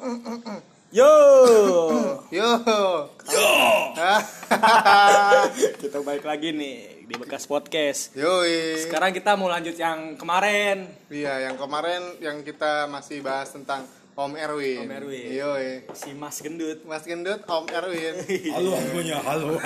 Yo. Yo. Kita balik lagi nih di Bekas Podcast. Yoi. Sekarang kita mau lanjut yang kemarin. Iya, yang kemarin yang kita masih bahas tentang Om Erwin. Om Erwin. Yoi. Si Mas Gendut. Mas Gendut, Om Erwin. Halo akunya, halo.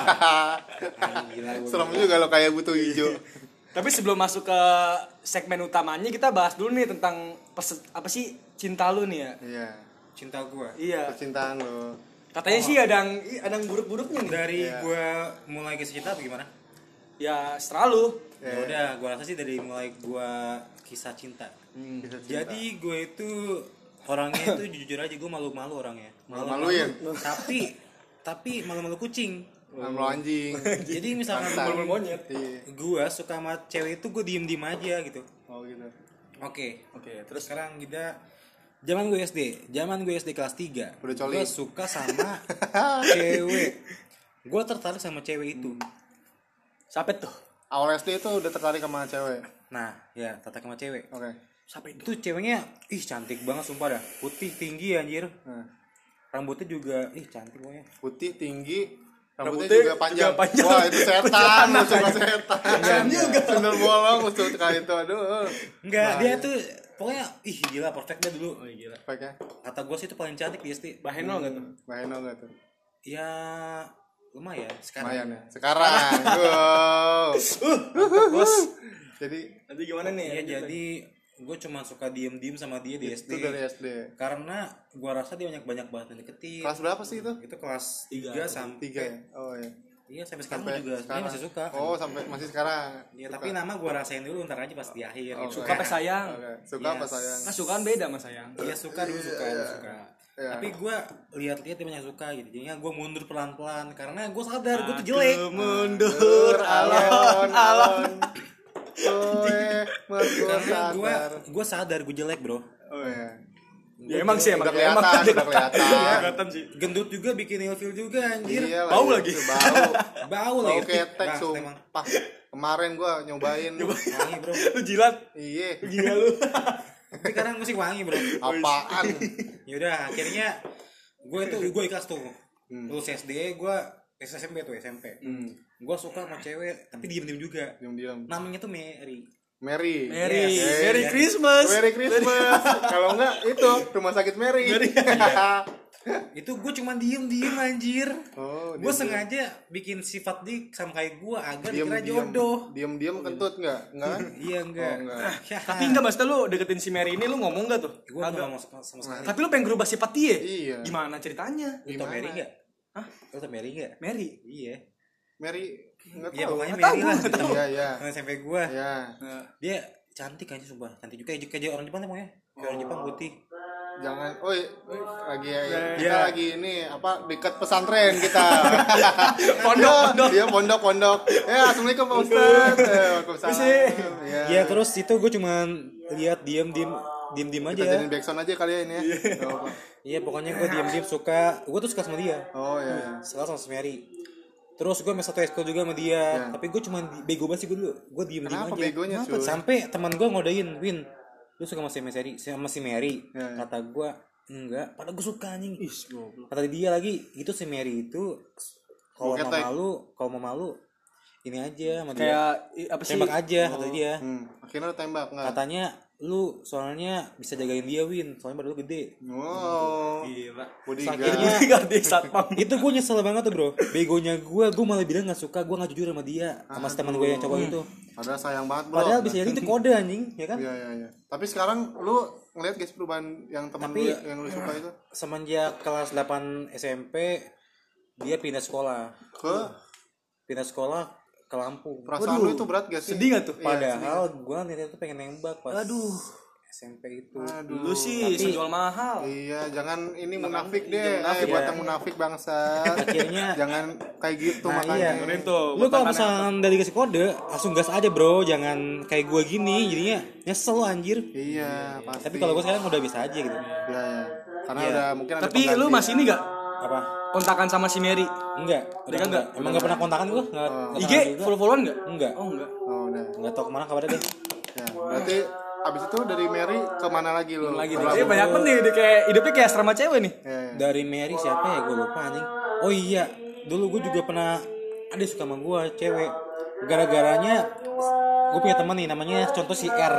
Serem juga lo kayak butuh hijau. Tapi sebelum masuk ke segmen utamanya, kita bahas dulu nih tentang apa sih cinta lu nih ya? Iya. Cinta gua. Iya. Percintaan lo. Katanya sih ada yang buruk-buruknya nih. Dari Iya. gua mulai kisah cinta apa gimana? Ya selalu. Ya udah, gua rasa sih dari mulai gua kisah cinta. Kisah cinta. Jadi gue itu orangnya itu jujur aja gue malu-malu orangnya. Malu-maluin? Tapi malu-malu kucing. Malu anjing. Jadi misalkan Bangsat. malu monyet. Iya. gua suka sama cewek itu gue diem-diem aja gitu. Oh gitu. Oke, Terus sekarang kita zaman gue SD kelas 3. Udah coli. Gue suka sama cewek. Gue tertarik sama cewek itu. siapa tuh? Awal SD itu udah tertarik sama cewek. Nah, ya tertarik sama cewek. Oke. Siapa itu? Itu ceweknya cantik banget sumpah dah. Putih tinggi anjir. Nah, Rambutnya juga cantik pokoknya. putih tinggi, rambutnya Rambutnya juga panjang. juga panjang. Wah, itu setan, musuh setan. Iya juga. Sundel bolong musuh kayak itu. Aduh. Enggak, Bahaya. dia tuh pokoknya gila perfect dah dulu. Gila. Pakai Kata gue sih itu paling cantik di SD. Bahenol enggak tuh? Baheno enggak tuh? Ya lumayan sekarang. Lumayan ya. Sekarang. Wow. Bos. Jadi Nanti gimana nih? Iya, jadi gue cuma suka diem-diem sama dia di SD. itu dari SD. Karena gue rasa dia banyak banget yang deketin. Kelas berapa sih itu? Itu kelas Tiga. 3 sampai 3 ya? Oh iya. Iya sampai sekarang gua juga sebenarnya masih suka. Oh, sampai masih sekarang. Iya, tapi nama gue rasain dulu ntar aja pas di akhir. Oh, gitu. Suka apa sayang? Oke. Suka apa Yes. sayang? Kan sukaan beda sama sayang. Iya suka dulu suka. Iya. Tapi gue lihat-lihat dia banyak suka gitu. Jadinya gue mundur pelan-pelan karena gue sadar gue tuh jelek. Mundur alon. Karena gue sadar gue jelek bro. Oh iya. Ya emang sih Udah emang. kelihatan. Kelihatan sih. Gendut juga bikin ilfil juga anjir. Iya Bau lagi. lagi. Bau. Bau Bau lagi. ketek Bang, emang. sumpah. Kemarin gua nyobain. Wangi bro. Lu jilat. Iya. Gila lu. Tapi sekarang musik wangi bro. Apaan? Yaudah akhirnya gue ikhlas tuh. Lulus SD gue SMP. Gue suka sama cewek tapi diem-diem juga. Diam-diam. Namanya tuh Mary. Mary. Merry. Yes. Merry Christmas. Merry Christmas. Kalau enggak itu rumah sakit Mary. Itu gue cuma diem-diem anjir. Oh, Gue sengaja bikin sifat dia sama kayak gue agar dikira diam-diam. jodoh. Diam-diam kentut enggak? Enggak kan? Iya enggak. Oh, enggak. Tapi enggak maksudnya lu deketin si Mary ini lu ngomong enggak tuh? Gue gak mau sama sekali. Tapi lu pengen berubah sifat dia? Iya. Gimana ceritanya? Lu tau Gimana? Mary gak? Hah? Lu tau Mary gak? Mary. Iya. Mary enggak Iya tahu. pokoknya Nggak Mary tahu, lah. nggak tahu. Iya, iya. Temen SMP gue. Iya. Dia cantik aja sumpah. Cantik juga kayak orang Jepang pokoknya. Kayak orang Jepang putih. Jangan, lagi kita Iya. lagi ini apa dekat pesantren kita. Pondok. Dia pondok. Assalamualaikum Pak Ustaz. Waalaikumsalam. Iya terus itu gue cuman lihat diem Kita aja. jadiin backsound aja kali ya ini ya. Nggak apa-apa. Iya pokoknya gue diem suka. Gue tuh suka sama dia. Oh iya. Suka sama si Mary. Terus gue satu ekskul juga sama dia. Tapi gue cuman bego banget sih gue dulu. Gue diem aja. Kenapa begonya, cuy? Sampai teman gue ngodain, Win, lu suka sama si Mary? Ya. Kata gue enggak. Padahal gue suka anjing. Is, goblok. Kata dia lagi, itu si Mary itu kalau Ketek. mau malu ini aja sama dia. Kayak apa sih? Tembak aja kata dia. Akhirnya lu tembak enggak? Katanya lu soalnya bisa jagain dia, Win. Soalnya badan lu gede. Wow. Gila. Bodyguard. Akhirnya Bodyguard di satpam. itu gue nyesel banget tuh bro. Begonya gue malah bilang nggak suka, gue nggak jujur sama dia, sama si teman gue yang cowok itu. Padahal sayang banget, Bro. Padahal bisa jadi itu kode anjing, ya kan? Iya. Tapi sekarang lu ngeliat guys perubahan yang teman lu Tapi- yang lu suka itu Semenjak kelas 8 SMP dia pindah sekolah ke Lampung. perasaan lu itu berat gak sih? Sedih gak tuh? Padahal gue niatnya tuh pengen nembak pas SMP itu. Dulu sih sejual mahal. Iya, jangan ini munafik deh. Buat yang munafik bangsa. Akhirnya Jangan kayak gitu nah makanya. iya. Dengerin tuh, Lu buat kalau mantan misalkan dari kasih kode langsung gas aja bro, jangan kayak gue gini jadinya nyesel lu anjir. Iya, pasti. Tapi kalau gue sekarang udah bisa aja gitu. Iya. Karena Iya. udah mungkin ada Tapi lu pengganti. masih ini gak? Apa? Kontakan sama si Mary? Enggak. Udah kagak? Emang enggak pernah kontakan gue? Enggak. IG follow-followan gak? Enggak. Oh enggak. Oh, udah. Enggak tahu kemana kabarnya deh. Ya, berarti abis itu dari Mary kemana lagi lo? Lagi nih. Banyak banget nih, dia kayak hidupnya kayak asrama cewek nih. Dari Mary siapa ya, gue lupa anjing. Oh iya, dulu gue juga pernah ada suka sama gue cewek. Gara-garanya gue punya teman nih namanya contoh si R.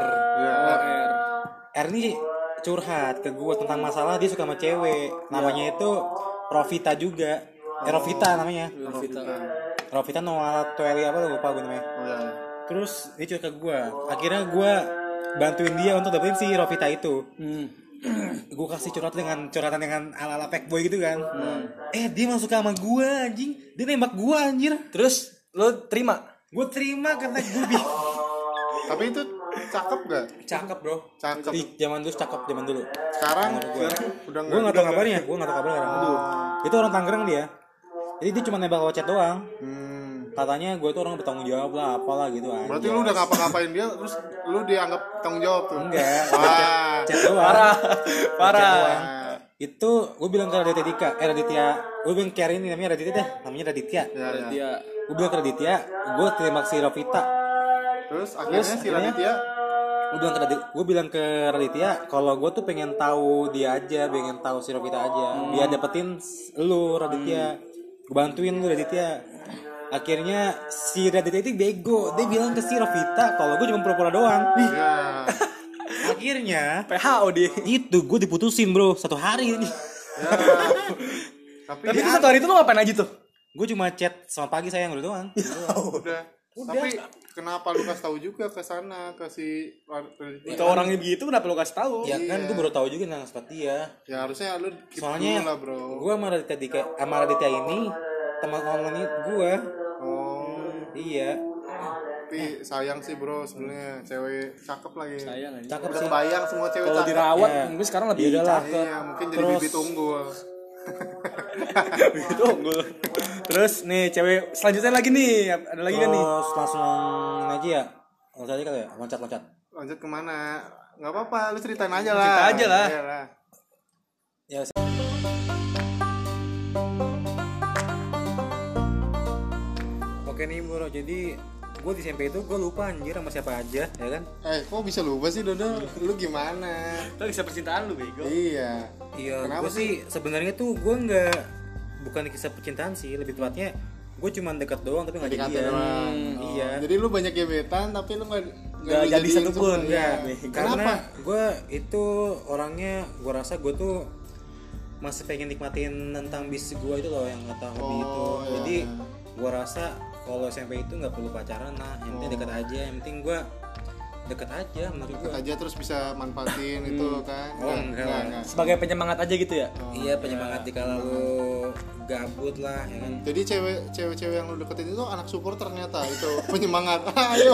R ini curhat ke gue tentang masalah dia suka sama cewek. Namanya itu Rovita juga. Rovita namanya. Rovita Noah Tueli apa lupa gue namanya. Terus dia curhat ke gue. Akhirnya gue bantuin dia untuk dapetin si Rovita itu. Gue kasih curhatan dengan ala-ala fuckboy gitu kan. Dia masuk sama gue anjing. Dia nembak gue anjir. Terus lo terima? Gue terima karena gue bingung. Tapi itu cakep gak? Cakep bro. Cakep. Di zaman dulu cakep zaman dulu. Sekarang udah Gue nggak tahu kabarnya. Gue nggak tahu kabar sekarang. Itu orang Tangerang dia. Jadi dia cuma nembak lewat chat doang. Katanya gue tuh orang bertanggung jawab lah, apalah gitu aja. Berarti lu udah ngapa-ngapain dia, terus lu dianggap tanggung jawab tuh? Enggak. Wah. Chat doang. Parah. Itu gue bilang ke Raditya. Gue bilang ke ini namanya Raditya. Dia Gue bilang ke Raditya, gue terima si Rovita. Terus akhirnya si Raditya Gue bilang ke Raditya kalau gue tuh pengen tahu dia aja, pengen tahu si Rovita aja, biar dapetin lu Raditya. Gue bantuin lu Raditya. Akhirnya si Raditya itu bego, dia bilang ke si Rovita kalau gue cuma pura-pura doang. ya. Akhirnya PHO dia. itu gue diputusin bro 1 hari ini. Ya. Tapi Tapi itu 1 hari itu lo ngapain aja tuh? Gue cuma chat selamat pagi sayang udah doang. udah. Tapi kenapa lu kasih tahu juga ke sana ke si Raditya? Ke orangnya begitu kenapa lo kasih tahu? Ya kan gue baru tahu juga tentang sifat dia. Ya harusnya lu keep Soalnya dulu lah bro. gue sama Raditya ini teman online gue. Oh. Iya. Tapi sayang sih bro sebenarnya cewek cakep lagi. Sayang aja. Cakep Udah sih. kebayang semua cewek Kalau cakep. dirawat Ya. mungkin sekarang lebih Iya lah. cakep. Iya mungkin jadi Terus- bibit unggul. Itu unggul. Terus nih cewek selanjutnya lagi nih, ada lagi kan nih? Terus langsung ini aja ya. Loncat aja kali ya, loncat. Lanjut kemana? Nggak apa-apa, lu ceritain aja lah. Cerita aja lah. Iyalah. Ya. Oke nih bro, jadi gue di SMP itu gue lupa anjir sama siapa aja, ya kan? Kok bisa lupa sih Dodo? Lu gimana? Itu kisah percintaan lu bego. Iya. Iya, Kenapa gue sih sebenarnya tuh gue bukan kisah percintaan sih, lebih tepatnya gue cuma dekat doang tapi nggak PDKT jadian. doang. Iya. Jadi lu banyak gebetan tapi lu nggak Nggak jadi jadiin satupun, semua. ya. Kenapa? Karena gue itu orangnya, gue rasa gue tuh masih pengen nikmatin tentang bis gue itu loh yang kata hobi itu. iya. Jadi gue rasa kalau SMP itu nggak perlu pacaran lah, yang penting dekat aja, yang penting gue deket aja menurut gue. Deket aja terus bisa manfaatin itu kan? Oh, enggak lah. Sebagai penyemangat aja gitu ya. Iya, penyemangat dikala lu gabut lah, ya kan. Jadi cewek-cewek yang lu deketin itu anak support ternyata itu penyemangat. Ayo.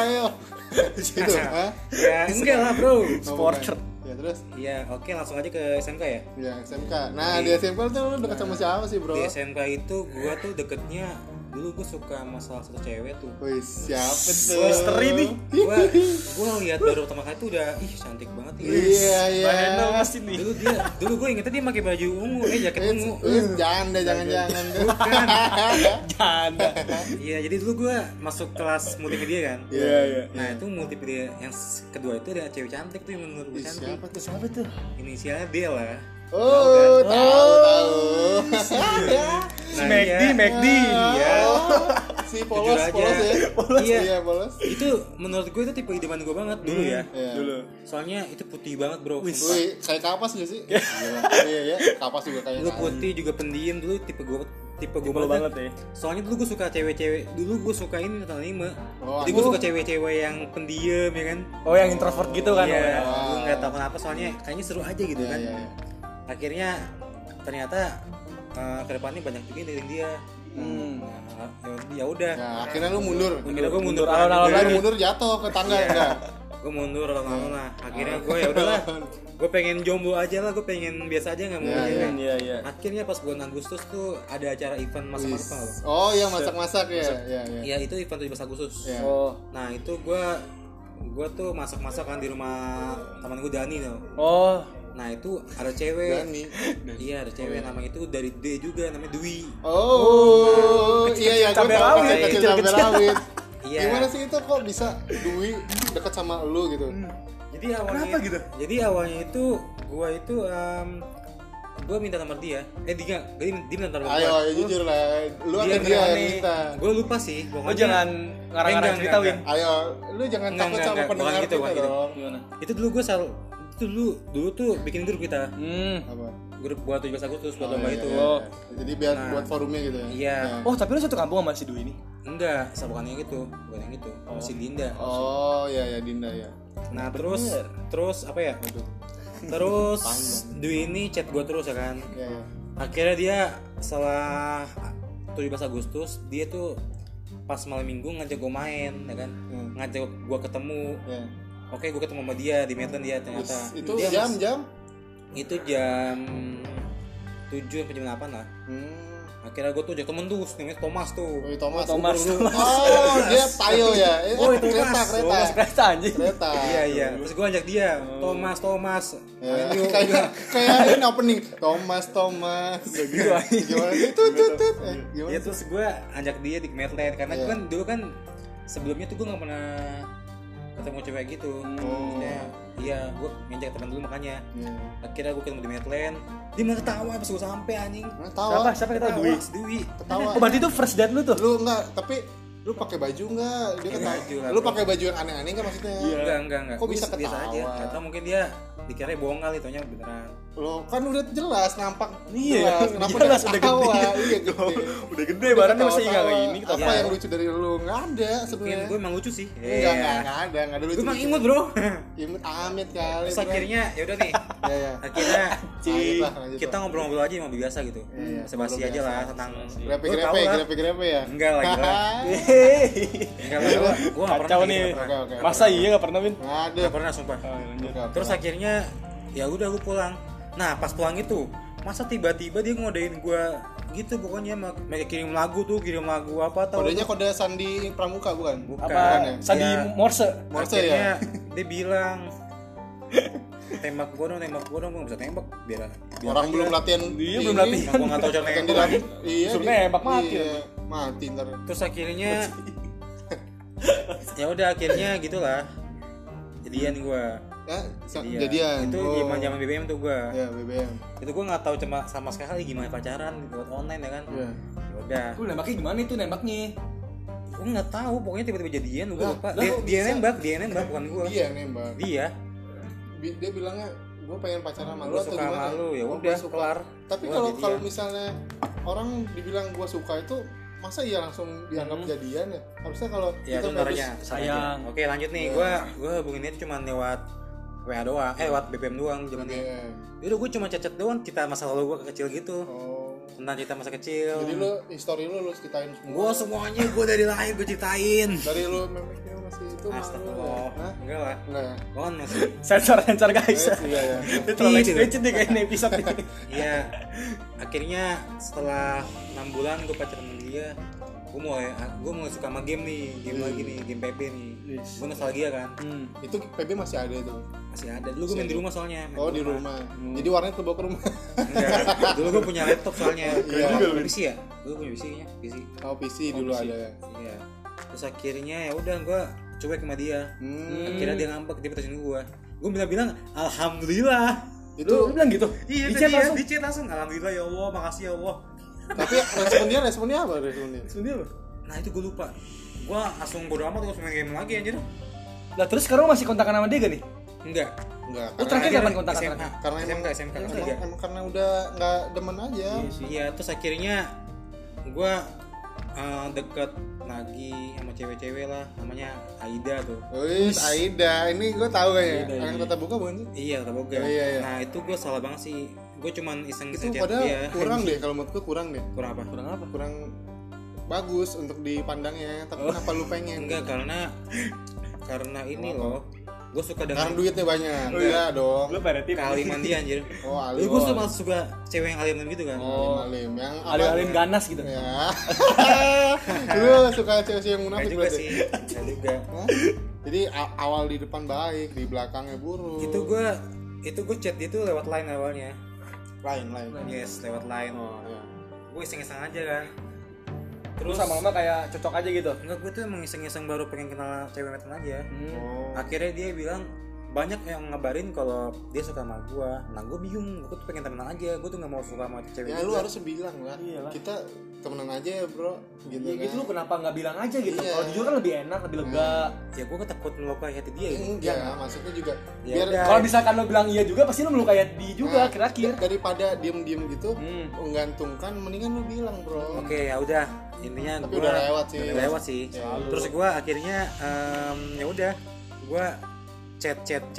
Gitu, ha? Ya enggak lah bro. Supporter. Ya terus? Iya, oke langsung aja ke SMK ya. Ya SMK. Nah di SMK tuh lu deket sama siapa sih bro? Di SMK itu gua tuh deketnya dulu gue suka sama salah satu cewek tuh. Wih siapa tuh? Misteri nih. Gua ngeliat baru pertama kali tuh udah cantik banget ya. Iya. Bahenol pasti nih. Dulu gue ingetnya dia pakai baju ungu, jaket ungu. Jangan deh, jangan. Bukan. Janda. Iya, jadi dulu gue masuk kelas multimedia kan. Iya. Nah itu multimedia yang kedua itu ada cewek cantik tuh yang menurut gue cantik. Siapa tuh? Inisialnya D lah. Oh, tahu. Nah, McD. Iya. Si Jujur polos aja. ya. Iya. Polos. Itu menurut gue itu tipe idaman gue banget dulu ya. Iya. Dulu. Soalnya itu putih banget bro. Wih, kayak kapas gak sih? Iya, kapas juga kayak. Lu putih juga pendiam dulu tipe gue banget ya. Soalnya dulu gue suka cewek-cewek. Dulu gue sukain nonton anime. Oh, Jadi gue suka cewek-cewek yang pendiam ya kan. Oh yang introvert gitu kan? Iya. Wow. Gue nggak tahu kenapa soalnya kayaknya seru aja gitu kan. Iya. Akhirnya ternyata kedepannya banyak juga yang dari dia. Ya udah. Ya, akhirnya lu mundur. Akhirnya gue mundur alon-alon Biar lagi. mundur jatuh ke tangga Iya. enggak? Gue mundur lama-lama lah. Akhirnya gue ya udahlah. Gue pengen jomblo aja lah. Gue pengen biasa aja nggak mau. Iya. Akhirnya pas bulan Agustus tuh ada acara event masak-masak tau lo. Oh, yang masak-masak ya. Iya. Iya itu event 17 Agustus. Iya. Oh. Nah itu gue tuh masak-masak kan di rumah teman gue Dani tuh. Oh. Nah itu ada cewek. Dani. Iya ada cewek namanya itu dari D juga namanya Dwi. Oh, iya gue cabai tahu rawit, kecil kecil-kecil. cabai rawit. Iya. Gimana sih itu kok bisa Dwi deket sama lu gitu? Jadi Jadi awalnya Kenapa gitu? Jadi awalnya itu gua minta nomor dia. Dia minta nomor gua. Ayo, jujur lah. Lu Dia atau dia yang nih. minta? Gua lupa sih. Lo jangan ngarang-ngarang cerita, Win. Ayo, lu jangan takut sama Bukan pendengar gitu, kita bukan gitu. dong. Gimana? Itu dulu tuh bikin grup kita. Apa? Grup buat 17 Agustus buat lomba iya, itu. iya, Oh. iya. Jadi biar buat forumnya gitu ya. Iya. Nah. Oh, tapi lo satu kampung sama si Dwi ini? Enggak, bukan yang itu. Masih Dinda. Oh, iya ya Dinda ya. Nah, terus apa ya? Terus Dwi ini chat gua terus ya kan. Iya, iya. Akhirnya dia setelah 17 Agustus dia tuh pas malam minggu ngajak gue main ya kan, ngajak gue ketemu. Iya. Oke, gue ketemu sama dia di Maitland dia ternyata. Itu Dia jam? itu jam 7 sampai jam 8 lah. Akhirnya gue tuh ajak temen tuh namanya Thomas tuh. Oh, Thomas. Thomas. Oh, dia payo ya. Oh, itu kereta, Mas. kereta. Kereta anjing. Kereta. Iya. Terus gue ajak dia, Thomas. Ya, Main yuk. kayak ini opening Thomas. Gimana sih? Tut. Gimana? Ya terus gue ajak dia di Maitland karena Iya. gue kan dulu kan sebelumnya tuh gue nggak pernah ketemu cewek gitu. Maksudnya, iya gue ngajak teman dulu makanya. Iya. Akhirnya gue ketemu di Maitland, dia malah ketawa pas gue sampai anjing. Tawa. Siapa kita Dwi? Dwi. Ketawa. Oh, berarti itu first date lu tuh? Lu enggak, tapi lu pakai baju enggak? Dia ketawa. baju lah, Lu bro. pakai baju yang aneh-aneh enggak maksudnya? Enggak. Kok bisa Gua biasa ketawa? aja. Atau mungkin dia dikira bohong kali, taunya beneran. Lo kan udah jelas nampak. Iya, jelas. Kenapa jelas, dia udah ketawa? gede. Iya, gede. Udah gede, barangnya masih ingat Ketawa-tawa. ini. Apa Iya. yang lucu dari lu? Enggak ada Mungkin sebenarnya. gue emang lucu sih. Enggak ada lucu. Gue emang imut bro. Imut amit kali. Terus bro. akhirnya ya udah nih. Ya. Akhirnya Lanjut kita lah. ngobrol-ngobrol aja sama biasa gitu. Iya, Basa-basi ngobrol aja biasa. lah tentang. Grepe-grepe ya. Enggak lah gila. Enggak lah. Gue enggak pernah. Kacau gitu, nih. nggak pernah. Oke. Masa iya gak pernah, Win? Enggak ada. Nggak pernah sumpah. Terus akhirnya ya udah gue pulang. Nah pas pulang itu masa tiba-tiba dia ngodain gue gitu pokoknya mereka kirim lagu apa tau. kodenya kode Sandi Pramuka bukan? Bukan. ya? Sandi Iya. Morse. Morse Akhirnya ya? dia bilang tembak gue dong gue bisa tembak biar Orang belum latihan. Iya, ini, belum latihan. gue nggak tahu cara Latihan nembak. dilatih. Iya. Suruh di- nembak, mati. Iya, mati ntar. Terus akhirnya ya udah akhirnya gitulah jadian gue. Ya, Iya. jadian. Itu Oh. zaman BBM tuh gue. Ya, BBM. Itu gue nggak tahu cuma sama sekali gimana pacaran lewat online ya kan. Iya. Ya udah. Lu nembaknya gimana itu nembaknya? Gue nggak tahu pokoknya tiba-tiba jadian gue Lah, lupa. lah, kok Dia bisa? nembak bukan gue. Dia yang nembak. Dia. Dia bilangnya gue pengen pacaran sama lu Gua atau suka gimana? sama lu, ya Oh, udah, gua suka. kelar. Tapi Gua kalau jadian. kalau misalnya orang dibilang gue suka itu masa iya langsung dianggap jadian ya? Harusnya kalau Ya kita itu ntar bagus- aja. sayang. Oke lanjut nih. Gue hubungin dia cuma lewat WA doang. Lewat BBM doang zaman ini. BBM. Udah gue cuma chat doang cerita masa lalu gue kecil gitu. Oh. Tentang cerita masa kecil. Jadi lu history lu ceritain semua. Gue semuanya gue dari lahir gue ceritain. Dari lu memeknya masih itu malu. Astagfirullah. Hah? Enggak lah. Enggak ya? Gue kan masih. Sensor guys. Iya ya. Itu terlalu Gitu. explicit nih kayak ini episode ini. Iya. Akhirnya setelah 6 bulan gue pacaran sama dia. Gue mulai suka sama game nih. Game lagi nih. Game PB nih. Gue nostalgia kan. Itu PB masih ada itu. Masih ada. Dulu gue main di rumah soalnya. Main Oh di rumah. Jadi warnet lu bawa ke rumah. Enggak. Dulu gue punya laptop soalnya. Iya. PC ya? Dulu punya PC-nya, PC. Oh PC dulu ada ya. Iya. Terus akhirnya ya udah gue cuek sama dia. Akhirnya dia ngambek, dia putusin gue. Gue bilang alhamdulillah. Itu Lu bilang gitu? Iya, Di chat langsung. di chat langsung. Alhamdulillah ya Allah, makasih ya Allah. tapi responnya apa responnya? Sebenarnya lu. Nah, itu gue lupa. Gue langsung bodo amat terus main game lagi anjir. Lah terus sekarang masih kontakan sama dia gak nih? Enggak. Enggak. Lu terakhir Dia kapan kontak SMA. terakhir? Karena SMK kelas emang, 3. emang karena udah nggak demen aja. Iya, terus akhirnya gue deket lagi sama cewek-cewek lah, namanya Aida tuh. Wih, Aida, ini gue tahu kayaknya. Aida, Anak iya. Kota Buka bukan sih? Iya, kata boga. Oh, iya, iya. Nah, itu gue salah banget sih. Gue cuman iseng-iseng Itu chat padahal dia. kurang deh, kalau menurut gue kurang deh. Kurang apa? Kurang apa? Kurang bagus untuk dipandangnya, tapi kenapa lu pengen? Enggak, karena ini loh. Gue suka Karena dengan duitnya banyak. Enggak dong. Lu peretin. kealiman dia anjir. Oh, Lu gue suka cewek yang alim gitu kan. Oh, alim yang apa? Alin-alin ganas gitu. Ya. Lu suka cewek-cewek yang Enggak munafik juga berarti? sih. Enggak juga. Hah? Jadi awal di depan baik, di belakangnya buruk. Itu gue chat itu lewat line awalnya. lain. Yes, lewat line. Oh, ya. Gue iseng-iseng aja kan. Terus sama-sama kayak cocok aja gitu. Enggak, gue tuh emang iseng-iseng baru pengen kenal cewek metan aja. Oh. Akhirnya dia bilang banyak yang ngabarin kalau dia suka sama gue. Nah gue bingung, gue tuh pengen temenan aja, gue tuh nggak mau suka sama cewek. Ya juga. lu harus bilang lah. Iyalah. Kita temenan aja ya bro. Gitu Ya kan. gitu lu kenapa nggak bilang aja gitu? Iya. Kalau jujur kan lebih enak, lebih lega. Ya gue takut melukai hati dia gitu. Enggak, maksudnya juga Ya biar udah. Kalau misalkan lo bilang iya juga, pasti lo melukai dia juga Nah, akhir-akhir. daripada diem-diem gitu menggantungkan, mendingan lu bilang bro. Oke ya udah, intinya Tapi gue udah lewat sih. udah lewat sih. Selalu. Terus gue akhirnya ya udah, gue chat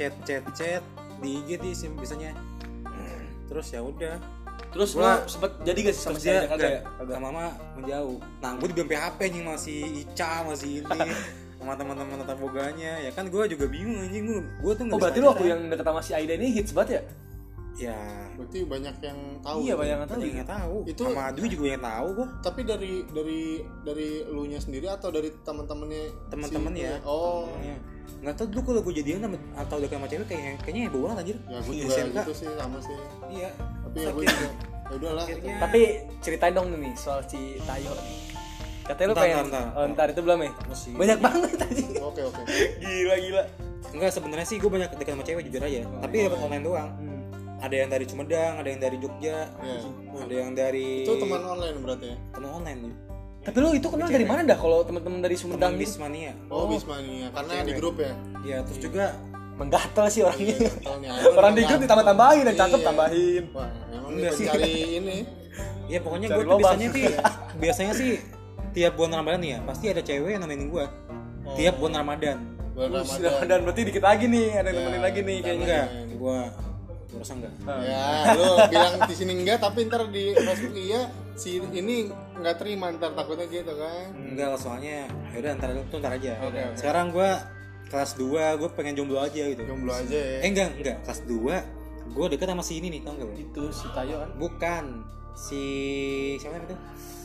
di IG sih biasanya. Terus ya udah, Terus Gua- lo sempet jadi gak sih sama terus si dia Anda? Kagak ya? Kagak. sama mama menjauh. Nah gue juga PHP nih, masih Ica, masih ini sama teman-teman tetap boganya. Ya kan gue juga bingung anjing, gue tuh nggak Oh berarti bisa lo waktu pacaran. yang deket sama si Aida ini hits banget ya? Ya Berarti banyak yang tahu. Iya gitu. banyak yang tahu. tadi nggak tahu. Itu- Sama Dwi juga yang tahu gue. Tapi dari elunya sendiri atau dari teman-temannya? Teman-teman si- ya. Oh. Temennya. Nggak tahu dulu kalau gue jadian atau dekat sama cewek kayaknya heboh banget anjir. Ya gue Di juga SMK. gitu sih, sama sih. Iya. Tapi ya gue juga. Ya udahlah. Akhirnya- Tapi ceritain dong nih soal si Tayo nih. Katanya lo Ntar, pengen. ntar. Oh, ntar itu belum ya? Masih. Banyak banget tadi. Oke. Gila. Enggak, sebenarnya sih gue banyak dekat sama cewek jujur aja. Tapi dapat online doang. Ada yang dari Sumedang, ada yang dari Jogja, Iya. ada yang dari Itu teman online berarti ya? teman online nih. Tapi lo itu kenal dari mana dah kalau teman-teman dari Sumedang Teman gitu? Bismania. Oh, Bismania. Karena di grup ya? Ya terus juga Menggatel sih orangnya. Tahu nih, Orang di grup ditambah-tambahin, yang cakep Iya. tambahin. Wah, emang Enggak dia sih. cari ini. ya pokoknya Cari gue tuh lobang. biasanya sih tiap bulan Ramadan nih ya pasti ada cewek yang nemenin gue. Tiap bulan Ramadan. Bulan Dan berarti dikit lagi nih, ada yang nemenin lagi nih kayaknya. Enggak, gue rasa enggak. Ya, lu bilang di sini enggak, tapi ntar di Facebook iya, si ini nggak terima, ntar takutnya gitu kan. Enggak lah, soalnya ya udah ntar aja. Oke. Sekarang gue kelas 2, gue pengen jomblo aja gitu. Jomblo aja ya. Enggak, kelas 2 gue deket sama si ini nih, tau gak bro? Itu si Tayo kan. Bukan, si siapa namanya itu?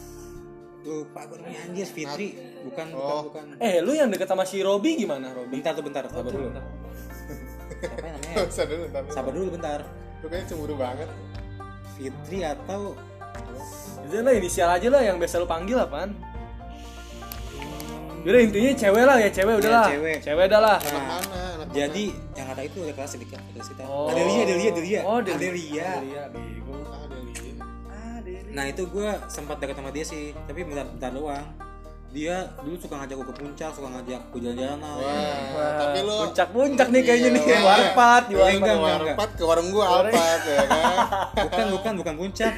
Lupa gue namanya, anjir, Fitri. Bukan. Lu yang deket sama si Robi gimana, Robi? Bentar, sabar dulu. Siapa yang namanya? Usah dulu, ntar. Sabar dulu bentar. Lu kayaknya cemburu banget. Fitri atau Itu lah inisial aja lah yang biasa lu panggil apaan? Udah intinya cewek lah ya, cewek udah Ya, lah. cewek. Cewek dah lah. Anak mana? Anak jadi yang kata itu ada kelas sedikit kita. Oh. Adelia. Oh, Adelia. Iya, bego. mana? Ada Lili. Nah itu gue sempat dekat sama dia sih, tapi bentar doang. Dia dulu suka ngajak gue ke puncak, suka ngajak gue jalan-jalan. Wah, tapi lu Puncak-puncak nih kayaknya nih, Iya. warpat di warpat. Enggak. warpat ke warung gua alpat ya kan. Bukan puncak.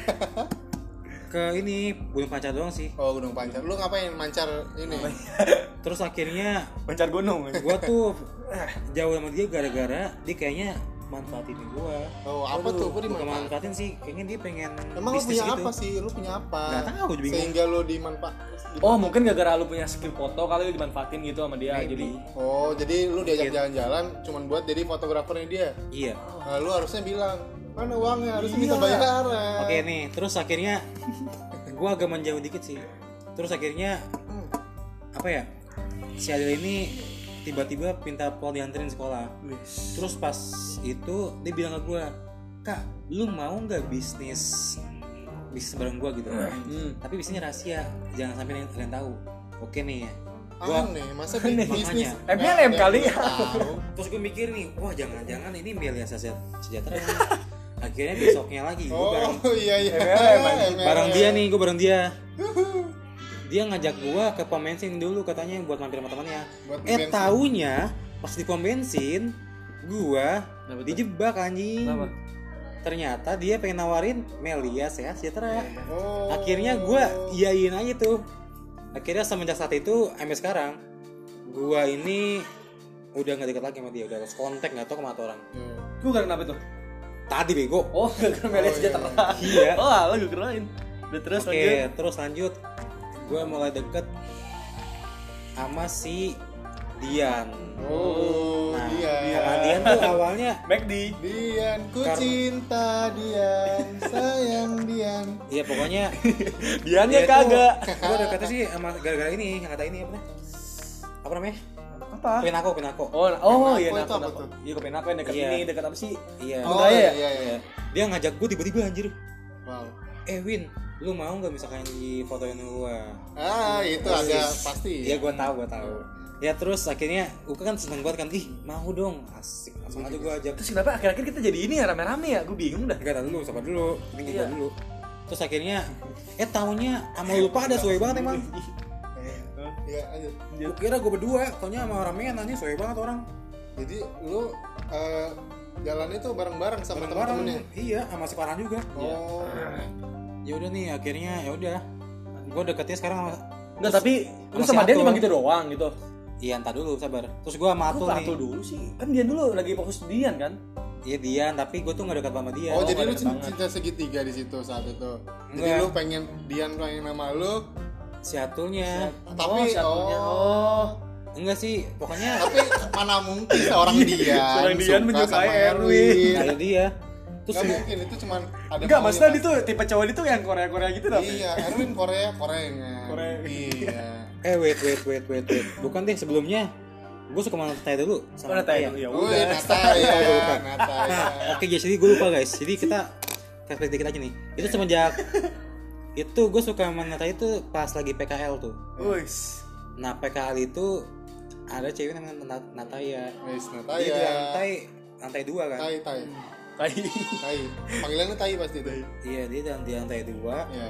Ke ini Gunung Pancar doang sih. Oh, Gunung Pancar. Lu ngapain mancar ini? Terus akhirnya Pancar gunung. gue tuh jauh sama dia gara-gara dia kayaknya manfaatin gue. Oh, apa tuh? Gua Bukan dimanfaatin. manfaatin sih, kayaknya dia pengen Emang lu bisnis punya gitu. apa sih? Lu punya apa? Nggak tahu, gue bingung. Sehingga lu Oh, mungkin gara-gara lu punya skill foto kali lu dimanfaatin gitu sama dia. Maybe. Jadi Oh, jadi lu diajak jalan-jalan cuman buat jadi fotografernya dia. Iya. Nah, lu harusnya bilang, "Mana uangnya?" Harusnya minta bayaran. Oke nih, terus akhirnya gue agak menjauh dikit sih. Terus akhirnya apa ya? Si Adel ini tiba-tiba minta Paul dianterin sekolah. Terus pas itu dia bilang ke gue, "Kak, lu mau nggak bisnis bareng gue gitu?" Tapi bisnisnya rahasia, jangan sampai kalian tahu. Oke nih ya. Aneh, masa bisnis MLM kali ya. Terus gue mikir nih, wah jangan-jangan ini Melia Sejahtera nih. Akhirnya besoknya lagi gue bareng Oh iya. MLM. bareng dia nih, gue bareng dia. Dia ngajak gue ke pom bensin dulu katanya buat mampir sama temannya. Buat bensin. Taunya pas di pom bensin gue dijebak anjing. Kenapa? Ternyata dia pengen nawarin Melia Sejahtera. Oh. Akhirnya gue iyain aja tuh. Akhirnya semenjak saat itu sampai sekarang gue ini udah nggak dekat lagi sama dia, udah lost kontak, nggak tahu kemana tuh orang. Lu gara kenapa tuh? Tadi bego. Oh, gara Melia Sejahtera. Iya. Oh, alah gue kirain. Udah terus Oke, lanjut. terus lanjut. Gue mulai deket sama si Dian. Oh, Nah, Dian. sama Dian tuh awalnya McD. Dian, ku cinta Dian, sayang Dian. ya pokoknya Diannya dia kagak. Gue deketnya sih sama gara-gara ini, yang kata ini apa namanya? Apa? Pinako. Oh iya, Penako itu nah, apa kenapa? tuh? Iya, ke Penako yang dekat Iya. ini, dekat apa sih? Iya. Oh Budaya ya? iya. Dia ngajak gue tiba-tiba anjir. Wow. Win, lu mau nggak misalkan di fotoin gue? Ah, itu agak pasti. Iya, gue tahu. Ya terus akhirnya gue kan seneng banget kan, ih mau dong, asik, langsung aja gue ajak. Terus kenapa akhir-akhir kita jadi ini ya rame-rame ya? Gue bingung dah. Enggak, dulu, sabar dulu, ini Iya. gue dulu. Terus akhirnya, taunya sama lu pada suwe banget emang. Iya, lanjut. Gue kira gue berdua, taunya sama ramean nanya suwe banget orang. Jadi lu jalannya tuh bareng-bareng sama Bareng-bareng, temen-temennya. iya, sama si Farhan juga. Oh. Ya udah nih, akhirnya ya udah. Gue deketnya sekarang sama. Enggak, tapi lu sama si sama dia Atul. cuma gitu doang gitu. Iya, entar dulu, sabar. Terus gue sama Atul Lu nih. Atul dulu sih. Kan Dian dulu lagi fokus Dian kan? Iya Dian, tapi gue tuh gak dekat sama dia. Oh, jadi nggak lu ada banget. cinta segitiga di situ saat itu. Jadi Enggak. lu pengen Dian pengen sama lu, Si Atulnya. tapi satunya. Oh. Enggak sih, pokoknya tapi mana mungkin seorang Dian Seorang Dian suka menyukai sama Erwin. ada dia. Terus Nggak mungkin, itu cuman ada Enggak, maunya maksudnya pas- itu tipe cowok itu yang Korea-Korea gitu dah. Iya, Erwin Korea. Korea. Iya. wait. Bukan deh, sebelumnya gue suka sama Nataya dulu. Oh, Nataya. Ya Wih, udah. Nataya. Nah, oke guys, jadi gue lupa guys. Jadi kita flashback dikit aja nih. Itu semenjak itu gue suka sama Nataya itu pas lagi PKL tuh. Wis. Nah PKL itu ada cewek namanya Nataya. Wis, Dia di Nataya. lantai 2 kan. Tai. Tai. Panggilannya Tai pasti itu. Iya dia di lantai 2. Iya.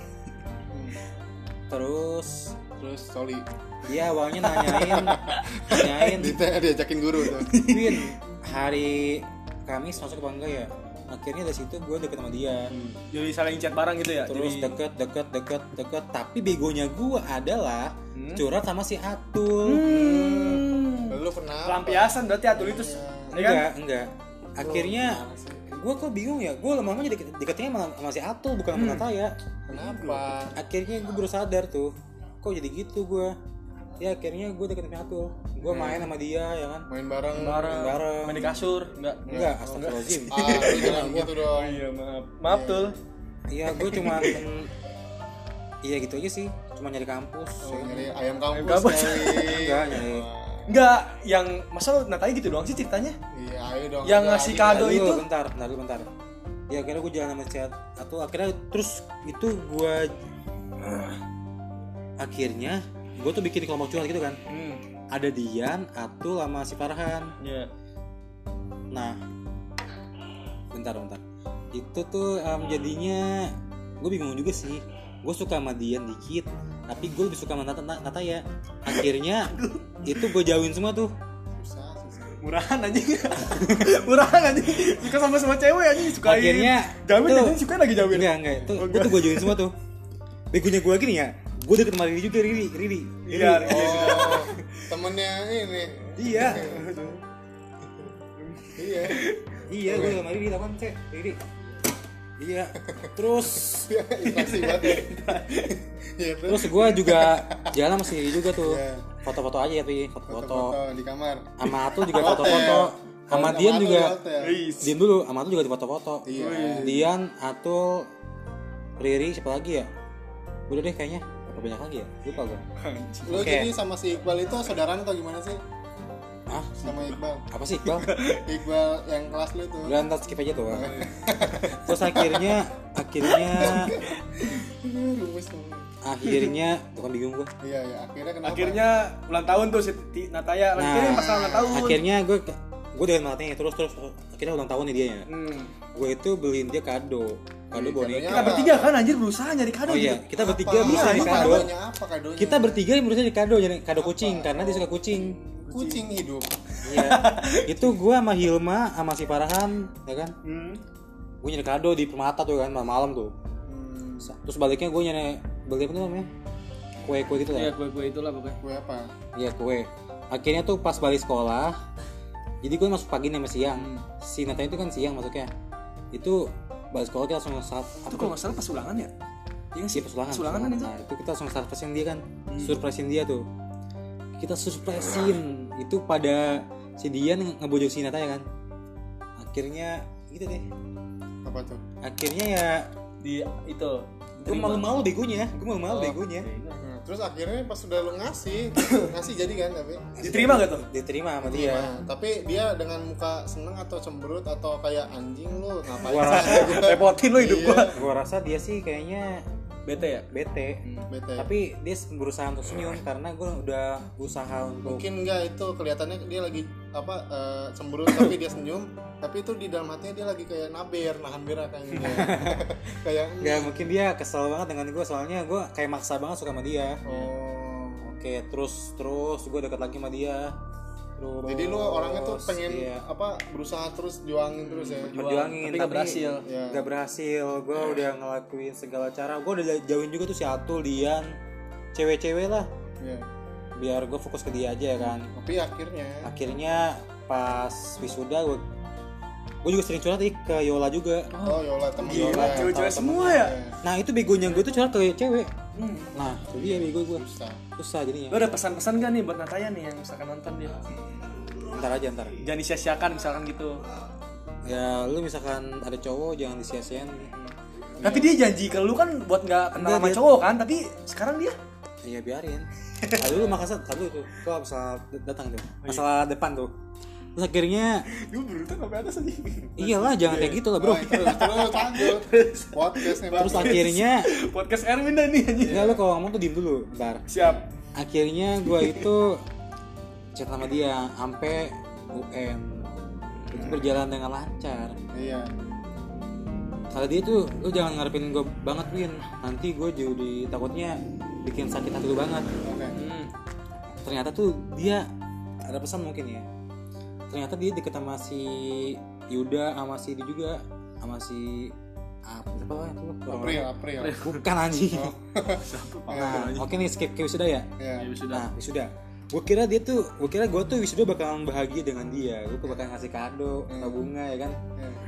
Terus Terus Soli. dia awalnya nanyain diajakin guru tuh. Win, hari Kamis masuk apa enggak ya? Akhirnya dari situ gue deket sama dia. Jadi saling chat bareng gitu ya. Terus Jadi deket. Tapi begonya gue adalah curhat sama si Atul. Lu kenapa? pelampiasan berarti Atul itu. Ya kan? Enggak. Akhirnya gue kok bingung ya. Gue lama-lama jadi deketnya sama si Atul bukan sama Nataya. Kenapa? Akhirnya gue baru sadar tuh. Kok jadi gitu gue? Ya akhirnya gue deket sama Atul. Gue main sama dia ya kan. Main bareng. Bareng. Main di kasur. Enggak, astagfirullahaladzim. Lu jangan gitu dong. Iya, maaf. Maaf Tul. Iya, gue cuma iya gitu aja sih. Cuma nyari kampus. Oh, nyari ayam kampus. kampus. kali. Enggak, nyari. Enggak, yang masa Natanya gitu doang sih ceritanya. Iya, ayo dong. Yang Ada ngasih adik kado lagi. itu. Bentar. Ya akhirnya gue jalan sama si Atul. Akhirnya terus itu gue akhirnya gue tuh bikin kelompok curhat gitu kan. Ada Dian, Atul sama si Farhan. Iya. Nah, bentar. Itu tuh jadinya gue bingung juga sih. Gue suka sama Dian dikit, tapi gue lebih suka sama Nataya. Akhirnya itu gue jauhin semua tuh. Susah. Murahan anjing. Murahan anjing. Suka sama semua cewek anjing sukain. Akhirnya jauhin tuh- anjing suka lagi jauhin. Enggak. Itu gue tuh gue jauhin semua tuh. Begonya gue gini ya. Gue deket sama Riri juga, Riri. Iya. Oh, temennya ini. Iya. Iya. Iya, gue sama Riri lawan cek, Riri. Iya. Terus Inflasi banget. Ya. Iya, terus gue juga jalan sama si Riri juga tuh. Iya. Foto-foto aja ya, Pi. Foto-foto. Foto-foto di kamar. Sama Atul juga Hotel. foto-foto. Sama Sama Dian Atul juga. di hotel. Dian dulu, sama Atul juga di foto-foto. Iya. Dian, Atul, Riri, siapa lagi ya? Udah deh kayaknya. Apa banyak lagi ya? Lupa gue. Lu Oke. jadi sama si Iqbal itu saudaraan atau gimana sih? Ah, Sama Iqbal. apa sih Iqbal? Iqbal yang kelas lu tuh. Udah ntar skip aja tuh. Terus akhirnya Rumus dong. bukan bingung gue. Iya, akhirnya kenapa? Akhirnya ulang tahun tuh si Nataya. Akhirnya masalah ulang tahun. akhirnya gue dengan matanya terus akhirnya ulang tahun nih dia ya. Gue itu beliin dia kado boneka. Kita bertiga kan anjir berusaha nyari kado. Oh iya, gitu. kita bertiga Apa? berusaha nyari Apa kado. kadonya? Apa kadonya? Kita bertiga yang berusaha nyari kado, nyari kado kucing karena dia suka kucing. kucing hidup. Iya. Itu gue sama Hilma sama si Farhan, ya kan? Gue nyari kado di Permata tuh kan malam tuh. Terus baliknya gue beli apa tuh namanya? Kue gitu Iya, lah. kue itulah pokoknya. Gue apa? Iya kue. Akhirnya tuh pas balik sekolah, jadi gue masuk pagi sama siang. Si Natanya itu kan siang masuknya. Itu balik sekolah kita langsung Itu kalau nggak salah pas ulangan ya? Iya sih, pas ulangan. ulangan itu. Nah, itu kita langsung surprisein dia kan. Surprisein dia tuh. Kita surprisein itu pada si Dian ngebojok si Natanya kan. Akhirnya gitu deh. Apa tuh? Akhirnya ya Di itu. gue malu-malu begonya. Nah, terus akhirnya pas udah lu ngasih jadi kan tapi Diterima gak tuh? Diterima sama dia. Nah, tapi dia dengan muka seneng atau cemberut atau kayak anjing lu ngapain? Gua rasa Repotin lo hidup gua. Gua rasa dia sih kayaknya Bete ya? bete. Bete. Tapi dia berusaha untuk senyum karena gue udah berusaha untuk Mungkin enggak, itu kelihatannya dia lagi cemberut tapi dia senyum, tapi itu di dalam hatinya dia lagi kayak nahan berak kayaknya. Kayak nggak, mungkin dia kesel banget dengan gue soalnya gue kayak maksa banget suka sama dia. Oke, terus gue dekat lagi sama dia. Terus, jadi lu orangnya tuh pengen iya. berusaha terus juangin terus ya. Perjuangin tapi nggak berhasil. Iya. Nggak berhasil. Gue udah ngelakuin segala cara. Gue udah jauhin juga tuh si Atul, Dian, cewek-cewek lah. Iya. Biar gue fokus ke dia aja kan. Tapi Akhirnya pas wisuda gue juga sering curhat ke Yola juga. Yola temen Gila, Yola. cewek-cewek semua ya? Nah itu begonya gue tuh curhat ke cewek. Nah itu dia bego gue. Susah jadinya. Lo ada pesan-pesan gak nih buat Nataya nih yang misalkan nonton dia? Ntar. Jangan disia-siakan misalkan gitu. Ya lu misalkan ada cowok jangan disia-siain. Tapi dia janji ke lu kan buat gak kenal sama dia- cowok kan, tapi sekarang dia Iya biarin. Dulu Makassar, dulu tuh. Kok masalah datang tuh. Masalah depan tuh. Terus akhirnya gue berurutan sampai atas aja. iyalah jangan kayak gitu lah bro. Terus lanjut podcastnya. Terus akhirnya Podcast Erwin dah nih anjing. enggak, lu kalau ngomong tuh diem dulu bentar. Siap. Akhirnya gue itu chat sama dia sampai UN. Itu berjalan dengan lancar. Iya. Kalau dia tuh lu jangan ngarepin gue banget Win. Nanti gue jadi takutnya bikin sakit hati lu banget. Oke. Ternyata tuh dia ada pesan mungkin ya. Ternyata dia deket sama si Yuda, sama si dia juga, sama si apa lah itu? April. Bukan anjing. Nah, oke nih skip ke wisuda ya. Iya. Nah, wisuda. Gue kira gue tuh wisuda bakalan bahagia dengan dia. Gue bakal ngasih kado, atau bunga ya kan.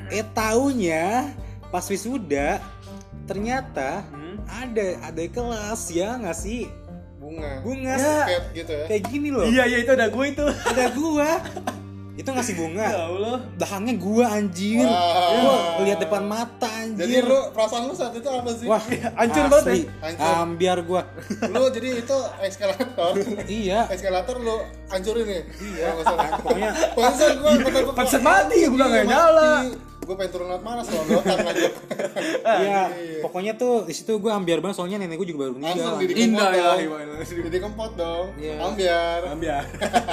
Taunya pas wisuda ternyata ada kelas ya ngasih bunga Kayak gitu ya. kayak gini loh. Iya itu ada gue itu. Ada gua itu ngasih bunga. Ya Allah. Belakangnya gua anjir. Wah. Gua lihat depan mata anjir. Jadi lu perasaan lu saat itu apa sih? Wah, hancur banget asli. Hancur. Ambiar gua. Lu jadi itu eskalator. Iya. Eskalator lu hancurin nih. Iya. Pokoknya Pantesan gua Pantesan mati, gua bilang nggak nyala. Gue pengen turun laut mana soalnya aja. iya, pokoknya tuh di situ gua ambiar banget soalnya nenek gua juga baru Langsung meninggal. Didi Kempot Indah dong. Didi Kempot dong. Iya. Ambiar.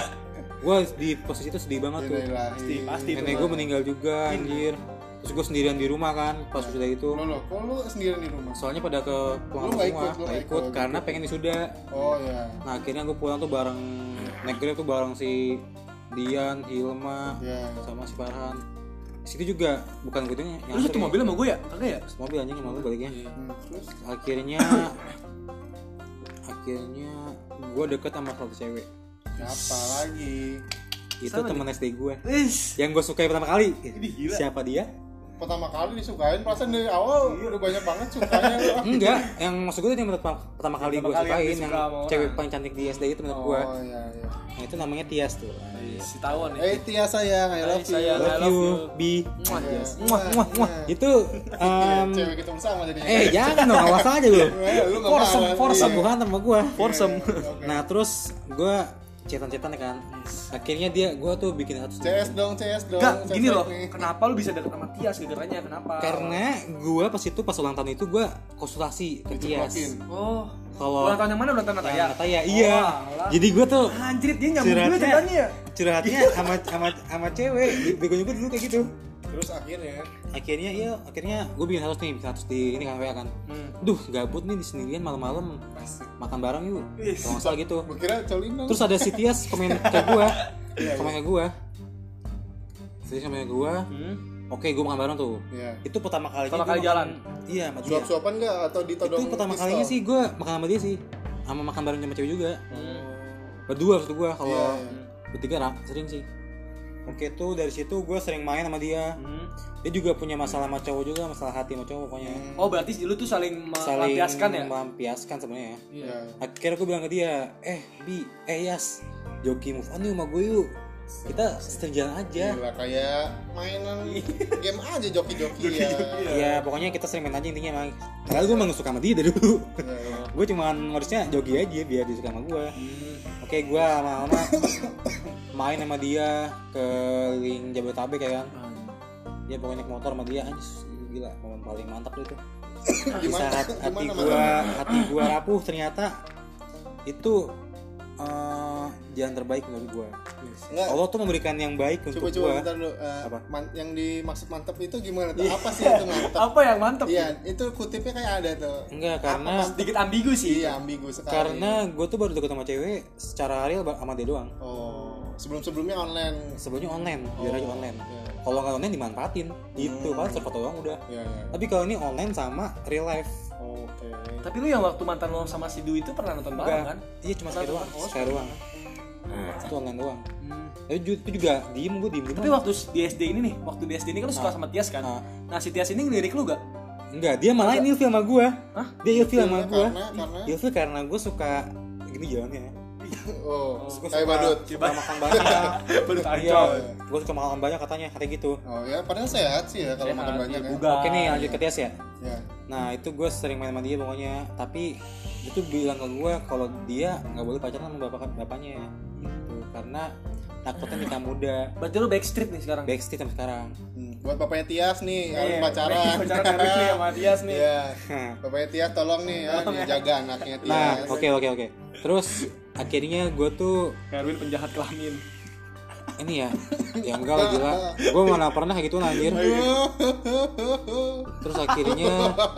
Gua di posisi itu sedih banget tuh. Pasti Nenek gua meninggal juga anjir. Terus gua sendirian di rumah kan pas sudah itu. Kok lu sendirian di rumah? Soalnya pada ke Lu pulang nggak semua, ikut, lu nggak nggak ikut ikut. karena pengen wisuda. Oh ya. Nah akhirnya gue pulang tuh bareng naik Grab tuh bareng si Dian, Hilma, Iya. sama si Farhan. Di situ juga bukan gue yang Lu satu mobil sama gue ya? Kagak ya? mobil anjing sama gue baliknya. Terus Akhirnya gue deket sama satu cewek. siapa lagi? Itu Sama temen SD gue. Wis. Yang gue sukai pertama kali. gila. Siapa dia? Pertama kali disukain, perasaan dari awal udah banyak banget sukanya lu. Enggak, yang maksud gue itu yang pertama kali gue kali yang sukain, disuka yang sama orang. cewek paling cantik di SD itu menurut gue. Oh iya. Nah itu namanya Tias tuh. Si tawon ya. Tia sayang, I love you. sayang. I Love love you, you. Bi. Yes. Muah. Itu Cewek kita bersama jadinya. jangan dong, awas aja lu. Lu nggak Force bukan sama gua. Foursome. Nah, terus gua cetan-cetan kan. Akhirnya gua tuh bikin satu CS dong. Enggak, gini CS loh. nih. Kenapa lu bisa deket sama Tias gegeranya? Kenapa? karena gua pas ulang tahun itu gua konsultasi ke Tias. Diceplokin. Oh. Kalau Ulang tahun yang mana? Ulang tahun Nataya? yang Nataya, iya. alah. Jadi gua tuh Anjir, dia nyambung juga ceritanya ya. curhatnya sama cewek. Begonya gua dulu kayak gitu. Terus akhirnya Akhirnya gue bikin bikin harus di ini kan WA kan. Duh, gabut nih di sendirian malam-malam. Makan bareng yuk. Kalau nggak salah gitu. gue kira colin dong. Terus ada si Tias komen ke gua. Terus komen ke gua. Oke, gua makan bareng tuh. Iya. Itu pertama kalinya Pertama gua kali jalan. Iya, sama dia. Suap-suapan nggak atau ditodong? Itu pertama pistol? kalinya sih gua makan sama dia sih. Sama makan bareng sama cewek juga. Berdua maksud gua, kalau bertiga sering sih. Oke, tuh dari situ gua sering main sama dia. Dia juga punya masalah sama cowok juga, masalah hati sama cowok pokoknya. Oh, berarti lu tuh saling melampiaskan ya? Melampiaskan sebenarnya. Iya. Akhirnya gue bilang ke dia, Bi, Yas, joki move on yuk sama gue yuk. Kita sejalan aja. Gila kayak mainan game aja joki-joki ya. Iya, pokoknya kita sering main aja intinya Mang. Padahal gue emang suka sama dia dari dulu. Gue cuman harusnya joki aja biar dia suka sama gue. Oke, gue lama-lama main sama dia keliling Jabodetabek ya kan. Dia pokoknya naik motor sama dia, anjir gila, momen paling mantap itu. Di saat hati gua rapuh ternyata itu jalan terbaik menurut gua. Enggak. Allah tuh memberikan yang baik untuk Coba gua. bentar dulu. Apa? Yang dimaksud mantep itu gimana tuh? Apa sih itu mantep? Apa yang mantep? Iya, itu kutipnya kayak ada tuh. Enggak, karena Sedikit ambigu sih. Iya, ambigu sekali. karena gua tuh baru deket sama cewek secara real sama dia doang. Oh, sebelumnya online. Sebelumnya online, biar aja online. Iya. Kalau nggak online dimanfaatin, gitu kan foto doang udah. Iya, iya. Tapi kalau ini online sama real life. Oke. Tapi lu yang waktu mantan lo sama si Du itu pernah nonton bareng kan? Iya cuma sekali doang, Oh, sekali doang. Itu online doang. Tapi itu juga diem gue. Tapi waktu di SD ini nih, waktu di SD ini kan lu suka sama Tias kan? Nah si Tias ini ngelirik lu gak? Enggak, dia malah ini ilfil sama gue. Hah? Dia ilfil sama gue. Karena Ilfil karena gue suka gini jalannya. oh, Gua kayak badut. Suka makan banyak. Badut Iya, ancol. gue suka makan banyak katanya gitu. Oh ya, padahal sehat sih ya kalau Sehat, makan banyak iya, ya. bugar. Oke nih lanjut ke Tias ya. Ya. Nah itu gue sering main sama dia pokoknya. Tapi dia tuh bilang ke gue kalau dia nggak boleh pacaran sama bapaknya gitu. Karena takutnya nikah muda. Berarti lu backstreet nih sekarang? Backstreet sampai sekarang. Buat bapaknya Tias nih, Iya, harus pacaran. pacaran Erwin nih sama Tias nih. Iya. Bapaknya Tias tolong nih ya, dijaga anaknya Tias. Nah oke. Terus akhirnya gue tuh Erwin penjahat kelamin. ini ya enggak lah gila, gue mana pernah kayak gitu anjir. Terus akhirnya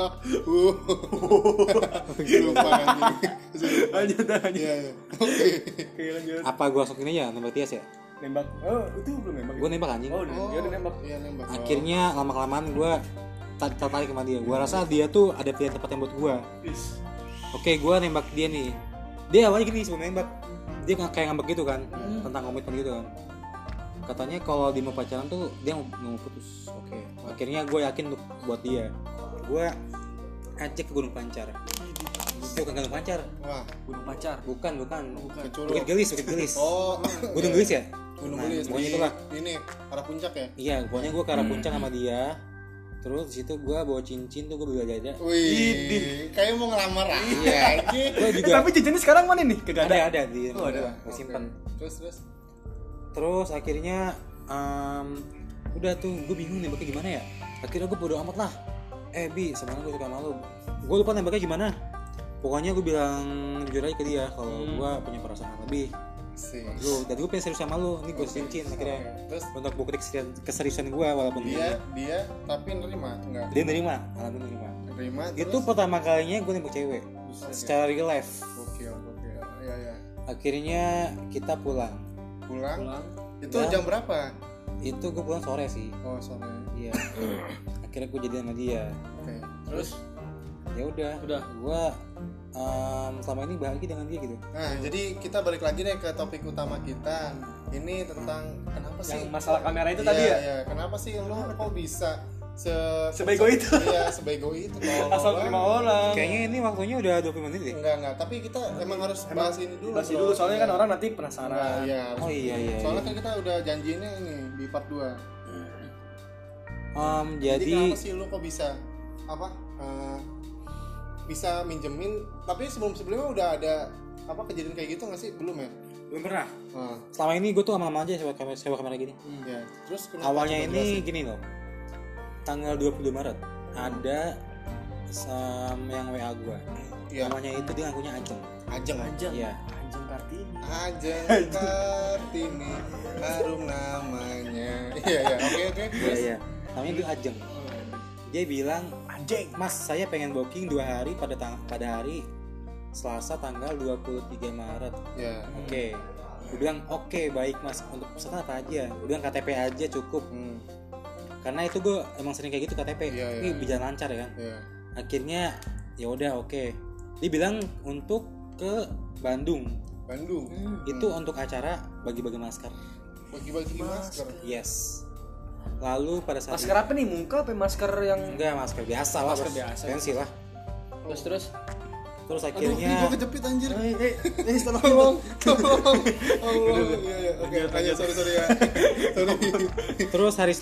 Lupa anjing. Lanjut. Iya, iya. Oke. Oke lanjut. apa gue langsung ini ya nembak Tias ya? Nembak. Oh itu belum nembak. Gue nembak anjing. Oh dia udah nembak. Iya, nembak. Akhirnya lama kelamaan gue tertarik sama dia. Gue rasa dia tuh ada pilihan tempat yang buat gue. Oke, gue nembak dia nih. Dia awalnya gini sebelum nembak, dia kayak ngambek gitu kan, tentang komitmen gitu kan. Katanya kalau dia mau pacaran tuh dia mau putus. Oke. Akhirnya gue yakin untuk buat dia. Gue ajak ke Gunung Pancar. Bukan Gunung Pancar. Wah, Gunung Pacar. Bukan. ke Curug. Bukit Gelis. Oh, Gunung Gelis ya? Gunung Nah, Gelis. pokoknya Di- itulah. Ini arah puncak ya? Iya, pokoknya gue ke arah puncak sama dia. Terus di situ gue bawa cincin tuh gue beli aja. Wih, kayak mau ngelamar aja. Iya. Gue juga Tapi cincinnya sekarang mana nih? Kagak ada. ada di Oh, ada. gue simpen. Terus. Terus akhirnya udah tuh gue bingung nembaknya gimana ya. Akhirnya gue bodo amat lah. Bi sebenarnya gue suka sama lu. Gue lupa nembaknya gimana. Pokoknya gue bilang jujur aja ke dia kalau gue punya perasaan lebih Sih. lu. Dan gue pengen serius sama lu. Ini gue cincin akhirnya. Terus Untuk bukti keseriusan gue walaupun dia tapi nerima enggak? dia nerima. Alhamdulillah nerima. Nerima. Itu pertama kalinya gue nembak cewek secara real life. Oke. Iya. Akhirnya kita pulang. Pulang. Itu Ya. jam berapa? Itu gue pulang sore sih. Oh, sore. Iya. Akhirnya gue jadi sama dia. Oke. Terus Ya udah. Gue selama ini bahagia dengan dia gitu. Nah, jadi kita balik lagi deh ke topik utama kita. Ini tentang kenapa sih yang masalah kamera itu Iya, tadi ya? Iya, kenapa sih lo kok bisa Sebego itu? Iya, sebego itu. Asal terima orang. Kayaknya ini waktunya udah 20 menit deh. Enggak, tapi kita emang harus bahas ini dulu. Bahas bro. dulu soalnya kan Iya. orang nanti Nah, penasaran. iya, harus. Oh iya. Soalnya kan kita udah janjiinnya ini di part 2. Jadi Jadi kenapa sih lu kok bisa bisa minjemin, tapi sebelumnya udah ada kejadian kayak gitu nggak sih? Belum ya? belum pernah. Nah, Selama ini gue tuh lama-lama aja sewa kamera gini. ya. Terus kenapa Awalnya coba ini jelasin? gini loh. Tanggal 22 Maret ada yang WA gue. Iya. Namanya itu dia ngakunya Ajeng. Ajeng. Iya. Anjing Kartini. Ajeng Kartini harum namanya. Iya. Oke. Iya. Namanya dia Ajeng. Dia bilang, Anjing. "Mas, saya pengen booking 2 hari pada hari Selasa tanggal 23 Maret." Ya. Oke. Gue bilang, "Oke, baik Mas. Untuk pesanan apa aja?" Gue bilang KTP aja cukup. Karena itu gue emang sering kayak gitu KTP. Iya. Ini berjalan lancar ya kan. Iya. Akhirnya ya udah oke. Dia bilang untuk ke Bandung. Itu untuk acara bagi-bagi masker. Bagi-bagi masker. Yes. Lalu pada saat Masker apa nih? Muka apa masker yang enggak masker biasa lah. Masker Bos. biasa. Pensil lah. terus? Terus Aduh, akhirnya gue kejepit anjir. Tolong. Tolong. Iya. Oke, lanjut. Sorry ya. Sorry. terus hari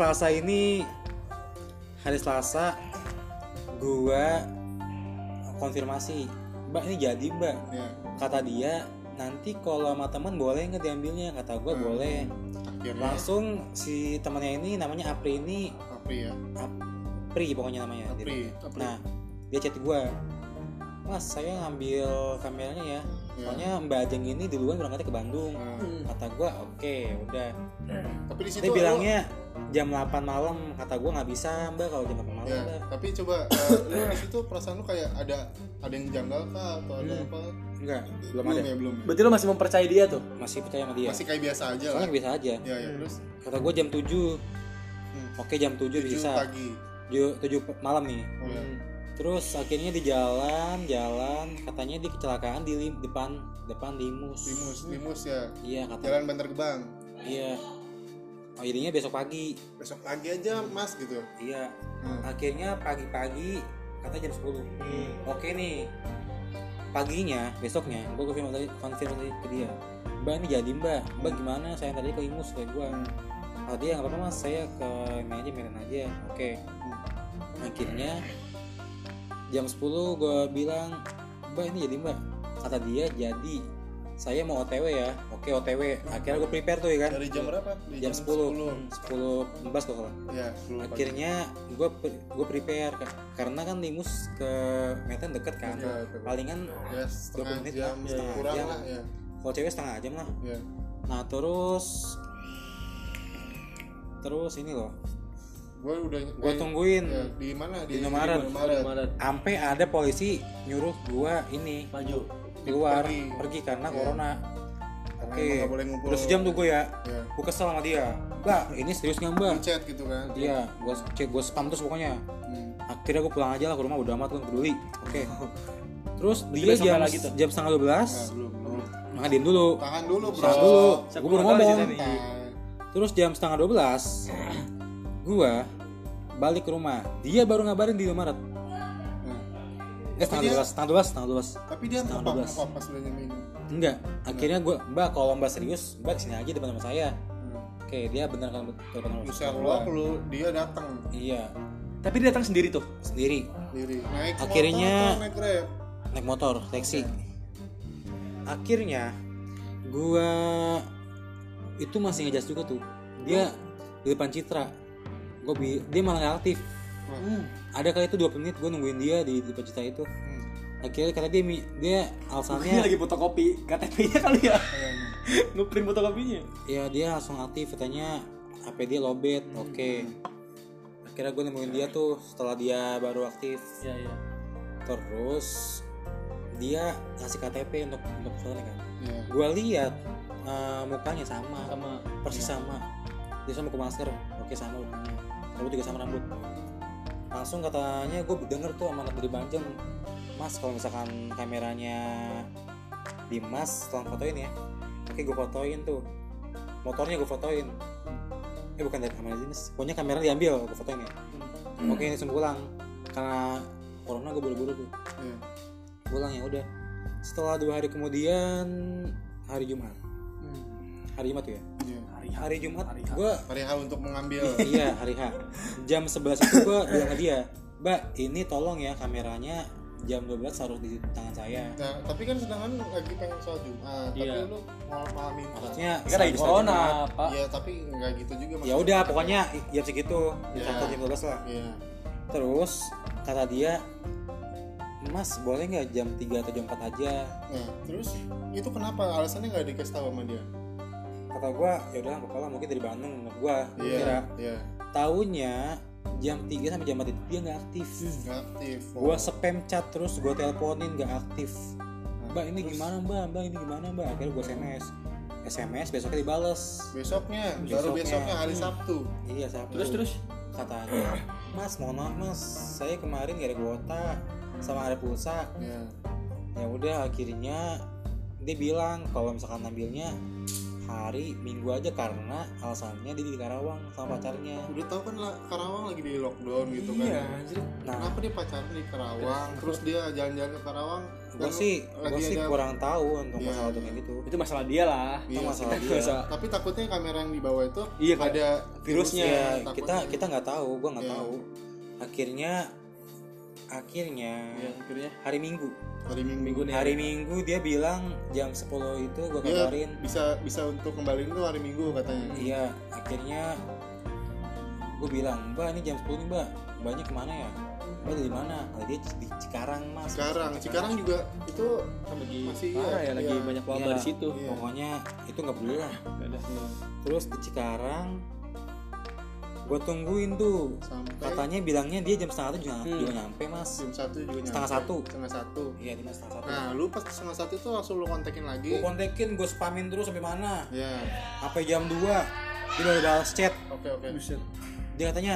Selasa gua konfirmasi, "Mbak, ini jadi, Mbak." Ya. Kata dia, "Nanti kalau sama teman boleh nggak diambilnya?" Kata gua boleh. Akhirnya Langsung si temannya ini namanya Apri ini Apri ya. Apri pokoknya namanya. Apri. Nah, dia chat gue, Mas saya ngambil kameranya ya, soalnya Mbak Ajeng ini duluan berangkatnya ke Bandung. Kata gue oke, udah. Tapi di situ Dia bilangnya jam 8 malam, kata gue nggak bisa Mbak kalau jam 8 malam. ya, Mbak. tapi coba lu di situ perasaan lu kayak ada yang janggal kah atau ada apa? Enggak, belum ada. Belum. Berarti lo masih mempercayai dia tuh? Masih percaya sama dia. Masih kayak biasa aja lah. Soalnya biasa aja. Ya, terus Kata gue jam 7. Oke, jam 7 7 bisa. pagi. 7 malam nih. Oh, ya. Terus akhirnya di jalan, katanya di kecelakaan di depan Limus. Limus ya. Iya, katanya. Jalan Bantar Gebang. Iya. Oh, jadinya besok pagi. Besok pagi aja Mas gitu. Iya. Akhirnya pagi-pagi katanya jam 10. Oke nih. Paginya, besoknya gue konfirmasi ke dia. Mbak ini jadi Mbak gimana? Saya tadi ke Limus kayak gue. Kalau dia nggak apa-apa Mas, saya ke Medan aja. Oke. Akhirnya jam 10 gue bilang, Mbak ini jadi Mbak. Kata dia jadi. Saya mau OTW ya. Oke, OTW. Akhirnya gue prepare tuh ya kan. Dari jam berapa? Jam 10:15 kalau salah. Ya, 10 pagi. Akhirnya gue prepare karena kan Limus ke Medan deket kan. Ya, betul. Palingan Ya, 20 setengah menit jam, lah, setengah kurang jam. lah ya. Kalau cewek setengah jam lah. Ya. Nah terus ini loh, gue tungguin ya, di mana di Indomaret. Sampai ada polisi nyuruh gue ini Maju. keluar pergi karena corona. Oke, nggak boleh ngumpul. terus jam tuh gue ya, Ya. gue kesel sama dia. Mbak, ini serius nggak Mbak? Di chat gitu kan. Iya, gue spam terus pokoknya. Akhirnya gue pulang aja lah ke rumah, udah amat gue peduli. Oke. Terus dia sampai lagi tuh? jam setengah 12 Belum. ngadiin dulu. Tahan dulu, Bro. Tahan dulu. Saya Gue baru kurang tahu ngomong. di sini. Terus jam setengah 12 gue balik ke rumah. Dia baru ngabarin di Indomaret. Setengah 12. Tapi dia ngapa pas udah nyampe. Enggak. Akhirnya gue, Mbak kalau Mbak serius, Mbak kesini aja depan sama saya. Oke, dia bener kan depan sama Bisa keluar kalau dia datang Iya, Tapi dia datang sendiri tuh. sendiri. sendiri. Naik Akhirnya motor atau naik Grab? naik motor, taksi. Akhirnya gua itu masih ngejas juga tuh. Dia di depan Citra. Dia malah gak aktif. Ada kali itu 20 menit gue nungguin dia di depan Citra itu. Akhirnya kata dia Dia alasannya lagi fotokopi KTP-nya kali ya. Ngeprint fotokopinya. ya dia langsung aktif, katanya HP dia lowbat. Oke. Akhirnya gue nemuin dia tuh setelah dia baru aktif. Iya. Terus dia ngasih KTP untuk fotonya kan. Iya. Gue lihat mukanya sama persis Iya. sama. Dia sama ke masker, oke sama mukanya. Rambut juga sama rambut. Langsung katanya gue denger tuh amanat dari Banjeng, Mas kalau misalkan kameranya Dimas tolong fotoin ya. Oke, gue fotoin tuh. Motornya gue fotoin. Bukan dari kamera Dimas, pokoknya kamera diambil, gue fotoin ya. Oke, ini langsung pulang karena corona, gue buru-buru tuh. Iya. Pulang ya udah. Setelah 2 hari kemudian hari Jumat. Hari Jumat tuh ya. Iya. Hari Jumat gue Hari H untuk mengambil. iya hari H jam 11 itu gue bilang ke dia, Mbak ini tolong ya kameranya jam 12 harus di tangan saya. Nah, tapi kan sedangkan lagi pengen sholat Jumat, Iya. tapi lu mau malam Minggu. Maksudnya Kan lagi setelah corona, Jumat. Pak. Iya, tapi enggak gitu juga Ya udah pokoknya jam segitu di Iya. kantor jam 12 lah. Iya. Terus kata dia, Mas boleh nggak jam 3 atau jam 4 aja? Nah, terus itu kenapa? Alasannya enggak dikasih tahu sama dia? Kata gue ya udah nggak apa-apa, mungkin dari Bandung menurut gue. Kira Iya. taunya jam 3 sampai jam 4 itu dia nggak aktif. Nggak aktif. Gua spam chat terus gue teleponin nggak aktif. Mbak ini terus? gimana mbak ini gimana mbak? Akhirnya gue SMS besoknya dibales. Baru besoknya hari Sabtu. Iya Sabtu. Terus katanya, Mas mohon maaf Mas, saya kemarin gak ada kuota sama ada pulsa. Iya. Ya udah akhirnya dia bilang kalau misalkan ambilnya hari Minggu aja karena alasannya dia di Karawang sama pacarnya. Udah tahu kan Karawang lagi di lockdown gitu Iya, kan. anjir. Nah, Kenapa dia pacarnya di Karawang? Terus dia jalan-jalan ke Karawang? gue sih kurang tahu untuk Iya, masalah iya. kayak gitu. Itu masalah dia lah. Itu masalah Nggak dia. usah. Tapi takutnya kamera yang dibawa itu Iya, kan. ada Virusnya. Ya, takutnya. kita nggak tahu, gue nggak Iya. tahu. Akhirnya Iya, akhirnya hari Minggu Minggu nih. hari Minggu dia bilang jam 10 itu gue Dia kabarin. bisa untuk kembaliin tuh hari Minggu katanya. Iya, akhirnya gue bilang, Mbak ini jam 10 nih Mbak, Mbaknya kemana ya? Oh dari mana? Oh, dia di Cikarang mas. Cikarang juga itu lagi masih parah ya, lagi iya. banyak wabah Iya, di situ. Iya. Pokoknya itu nggak peduli lah. Nggak ada semua. Terus di Cikarang gue tungguin tuh, Sampai katanya bilangnya dia jam setengah 1 juga nyampe mas. jam 1 juga nyampe. Setengah 1. Setengah 1. Iya di setengah 1. Nah, lu pas setengah 1 itu langsung lu kontekin lagi. Gue kontekin, gue spamin terus sampai mana? Ya. Sampai jam 2 dia baru balas chat. Oke. Buset. Dia katanya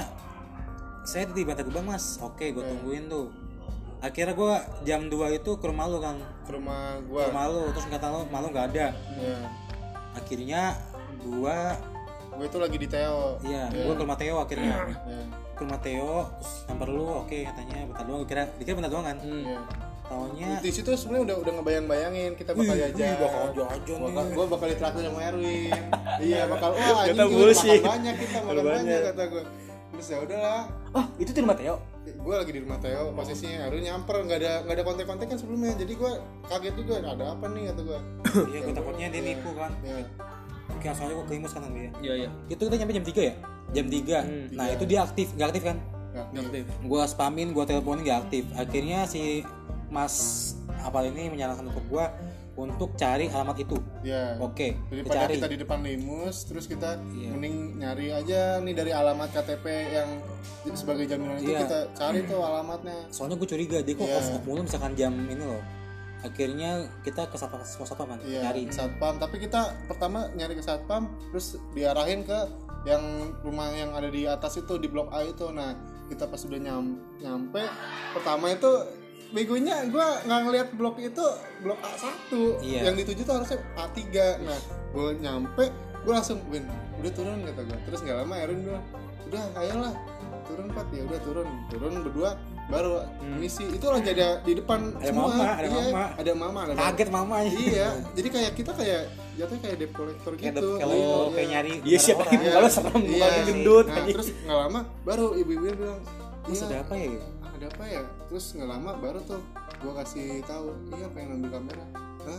saya di Bantar Gebang mas. Oke, gue tungguin tuh. Akhirnya gue jam 2 itu ke rumah lu kan. Ke rumah Ke gua. rumah lu, terus kata lu malu nggak ada. Ya. Akhirnya gue Gue itu lagi di Teo. iya, Ya. gue ke rumah Theo akhirnya. Ya. Ke rumah Theo, terus nampar lu, oke katanya bentar doang. Dikira bentar doang kan. Ya. Taunya Di situ sebenarnya udah ngebayang-bayangin kita bakal jajan. bakal jajan nih. Gua bakal ditraktir sama Erwin. Iya, bakal wah anjing Kata juga bullshit. makan banyak kita, makan banyak kata gua. Terus ya udahlah. Oh, itu di rumah Theo. Gue lagi di rumah Theo, posisinya Erwin nyamper, nggak ada kontak-kontak kan sebelumnya. Jadi gue kaget juga, ada apa nih kata gue. iya gue takutnya dia nipu kan. Ya. Oke, soalnya gue kelimus kan sama dia. Iya. Itu kita nyampe jam 3 ya? Jam 3. Nah, itu dia nggak aktif kan? Nggak aktif. Gue spamin, gue teleponin nggak aktif. Akhirnya si Mas apa ini menyarankan untuk gue untuk cari alamat itu. Ya. Oke, Daripada cari. kita di depan Limus, terus kita Iya. mending nyari aja nih dari alamat KTP yang sebagai jaminan itu Iya. kita cari tuh alamatnya. Soalnya gue curiga dia kok Iya. off mulu misalkan jam ini loh. Akhirnya kita ke satpam kan, Iya, cari. ke satpam. Tapi kita pertama nyari ke satpam, terus diarahin ke yang rumah yang ada di atas itu di blok A itu. Nah, kita pas udah nyampe, pertama itu begonya gue nggak ngelihat blok itu blok A1. Iya. Yang dituju tuh harusnya A3. Nah, gue nyampe, gue langsung Win, udah turun kata gue. Terus nggak lama Erin bilang, udah ayolah turun Pat. Ya udah turun berdua baru misi itu lagi ada di depan Ada semua. mama, ada Iya, mama. ada mama, ada Kaget mamanya. Iya, jadi kayak kita jatuhnya kayak debt collector Kayak gitu. kalau Iya. kayak nyari Iya, siapa orang. yang muka lu serem, mukanya gendut. Nah, terus nggak lama baru ibu-ibu bilang, Terus iya, ada apa ya? ada apa ya? Terus nggak lama baru tuh gua kasih tahu, iya pengen ambil kamera. Nah,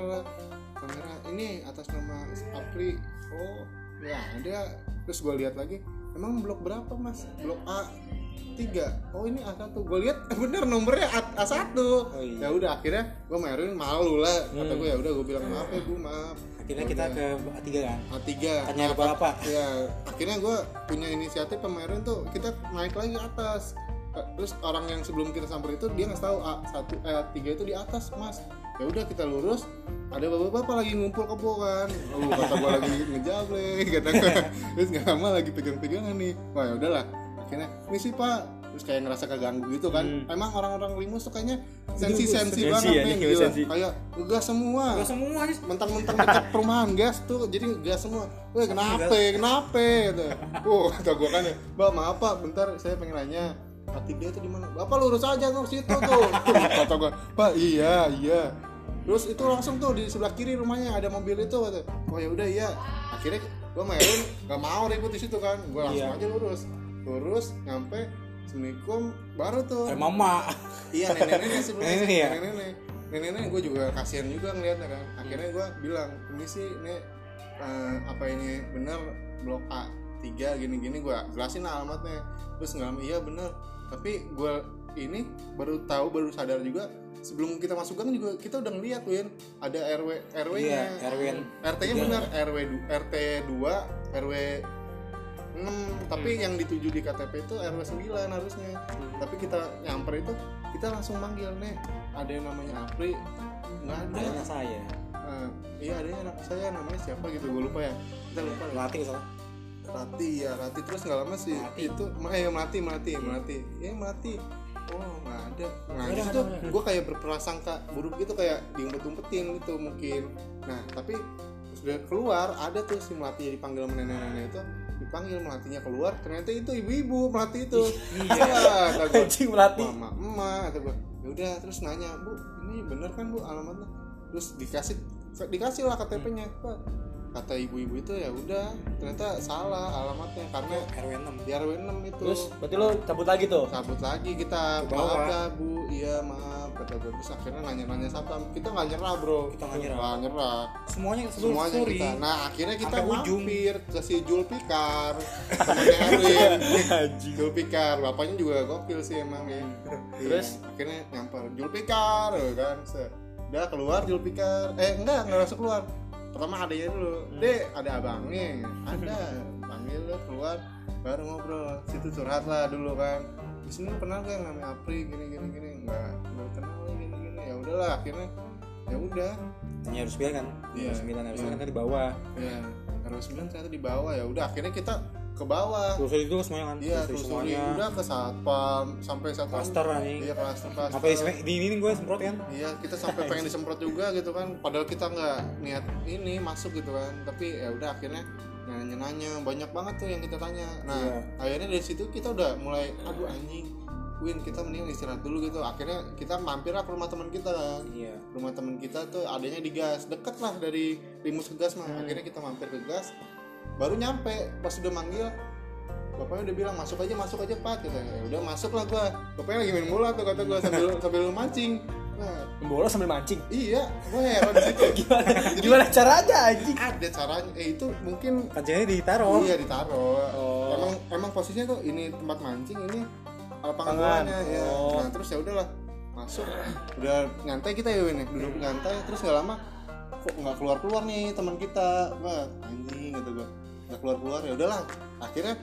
kamera ini atas nama Apri. Oh, ya ada. Terus gua lihat lagi, emang blok berapa mas? Blok A3. Oh ini A1. Gue lihat bener nomornya A1. iya. Ya udah akhirnya gue main malu lah. Kata gue ya udah gue bilang maaf ya bu maaf. Akhirnya kita ke A3 kan. A3. Tanya berapa? Ya akhirnya gue punya inisiatif kemarin tuh kita naik lagi atas. Terus orang yang sebelum kita sampai itu dia nggak tahu A3 itu di atas mas. Ya udah kita lurus. Ada bapak-bapak lagi ngumpul kebo kan. Kata gue lagi ngejablek kata gue. Terus nggak lama lagi pegang-pegangan nih. Wah ya udahlah. Akhirnya misi pak, terus kayak ngerasa keganggu gitu kan. Emang orang-orang Limus tuh kayaknya sensi sensi banget ya, nih, nih, gila. sensi. Kayak ngegas semua. Gak semua nih. Mentang-mentang dekat perumahan gas tuh, jadi gas semua. Weh kenapa gitu. Kata gua kan ya, Mbak maaf pak, bentar saya pengen nanya A3 itu di mana? Bapak lurus aja tuh situ tuh. Kata gua, Pak iya. Terus itu langsung tuh di sebelah kiri rumahnya ada mobil itu. Kata. Oh ya udah iya. Akhirnya gua main nggak mau ribut di situ kan. Gua langsung aja lurus nyampe. Assalamualaikum baru tuh. Mama. Iya nenek-nenek sebelumnya. Nenek ya? Nenek gue juga kasihan juga ngeliatnya kan. Akhirnya gue bilang, ini sih nek apa ini bener blok A3 gini-gini, gue jelasin alamatnya. Terus nggak lama iya bener. Tapi gue ini baru sadar juga sebelum kita masuk gang juga kita udah ngeliat Win ada RW-nya. Iya, RW-nya. RT-nya bener RT 2 RW 6 tapi yang dituju di KTP itu RW 9 harusnya. Tapi kita nyamper itu kita langsung manggil nek ada yang namanya Apri nggak ada. Adanya saya. Iya ada anak saya namanya siapa gitu gue lupa ya. Kita lupa. Latih salah. Rati terus nggak lama sih itu Melati. Oh nggak ada. Nah di situ gue kayak berprasangka buruk gitu kayak diumpet-umpetin gitu mungkin. Nah tapi sudah keluar ada tuh si Melati dipanggil sama nenek-nenek itu dipanggil Melatinya keluar ternyata itu ibu-ibu Melati itu. Iya kata gue. Anjing Melati. Mama emak kata gue. Ya udah terus nanya bu ini bener kan bu alamatnya. Terus dikasih lah KTP-nya Pak. kata ibu-ibu itu ya udah ternyata salah alamatnya karena RW 6. di RW 6 itu. Terus berarti lo cabut lagi tuh? Cabut lagi kita, Ke bawah. maaf ya bu, iya maaf kata gue. Terus akhirnya nanya-nanya satpam, kita nggak nyerah bro, Kita nggak nyerah. Nggak nyerah. Semuanya Semuanya kita. Nah akhirnya kita Sampai ujung. mampir ke si Julpikar, temannya Erwin. Julpikar, bapaknya juga gokil sih emang ya. Terus? Iya, akhirnya nyamper Julpikar, kan. Udah keluar Julpikar, enggak langsung keluar. Pertama adanya dulu, dek ada abangnya, ada, panggil lo keluar, baru ngobrol. Situ curhat lah dulu kan. Di sini lu kenal gak yang namanya Apri gini, enggak kenal gini. Ya udahlah akhirnya, ya udah. Hanya harus bilang kan. Iya. Harus kan di bawah. Ya, RW 9 ternyata di bawah, ya udah akhirnya kita ke bawah. Telusuri itu semuanya kan. Iya, Telusuri telusuri udah ke satpam sampai satpam. Klaster anjing. Iya, klaster. Sampai di ini gue semprot kan. Iya, kita sampai pengen disemprot juga gitu kan. Padahal kita nggak niat ini masuk gitu kan. Tapi ya udah akhirnya nanya banyak banget tuh yang kita tanya. Nah, Iya. akhirnya dari situ kita udah mulai aduh anjing. Win, kita mending istirahat dulu gitu. Akhirnya kita mampir lah ke rumah teman kita kan. Iya. Rumah teman kita tuh adanya di gas, deket lah dari Limus ke gas mah. Akhirnya kita mampir ke gas. Baru nyampe, pas udah manggil bapaknya udah bilang masuk aja Pak gitu. Ya udah masuk lah gua. Bapaknya lagi main bola tuh kata gua sambil mancing. Nah, Bola sambil mancing. iya, gua heran di situ. Gimana caranya anjing? Ada caranya. Itu mungkin Kancingnya ditaruh. iya ditaruh. Oh. Emang posisinya tuh ini tempat mancing, ini lapangan Lapangan. bolanya ya. Oh. Nah, terus ya udahlah masuk. Udah nyantai kita ya Win, ya. Duduk nyantai terus enggak lama kok nggak keluar nih teman kita. Wah, anjing gitu gua. Nggak keluar ya udahlah. Akhirnya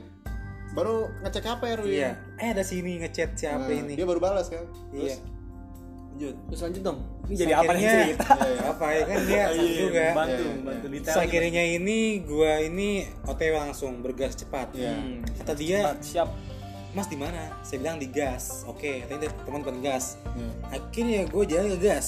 baru ngecek HP Erwin. Iya. Ada sini ngechat siapa Nah, ini. dia baru balas kan. Iya. Lanjut. Terus lanjut dong. Ini jadi apa nih Akhirnya- cerita? Iya. Apa ya kan dia satu juga. Bantu Iya. detail. Terus akhirnya ini gua ini OTW langsung bergas cepat. Iya. Kata dia, Siap. Mas di mana? Saya bilang di gas. Oke, tadi teman bukan gas. Iya. Akhirnya gue jalan ke gas.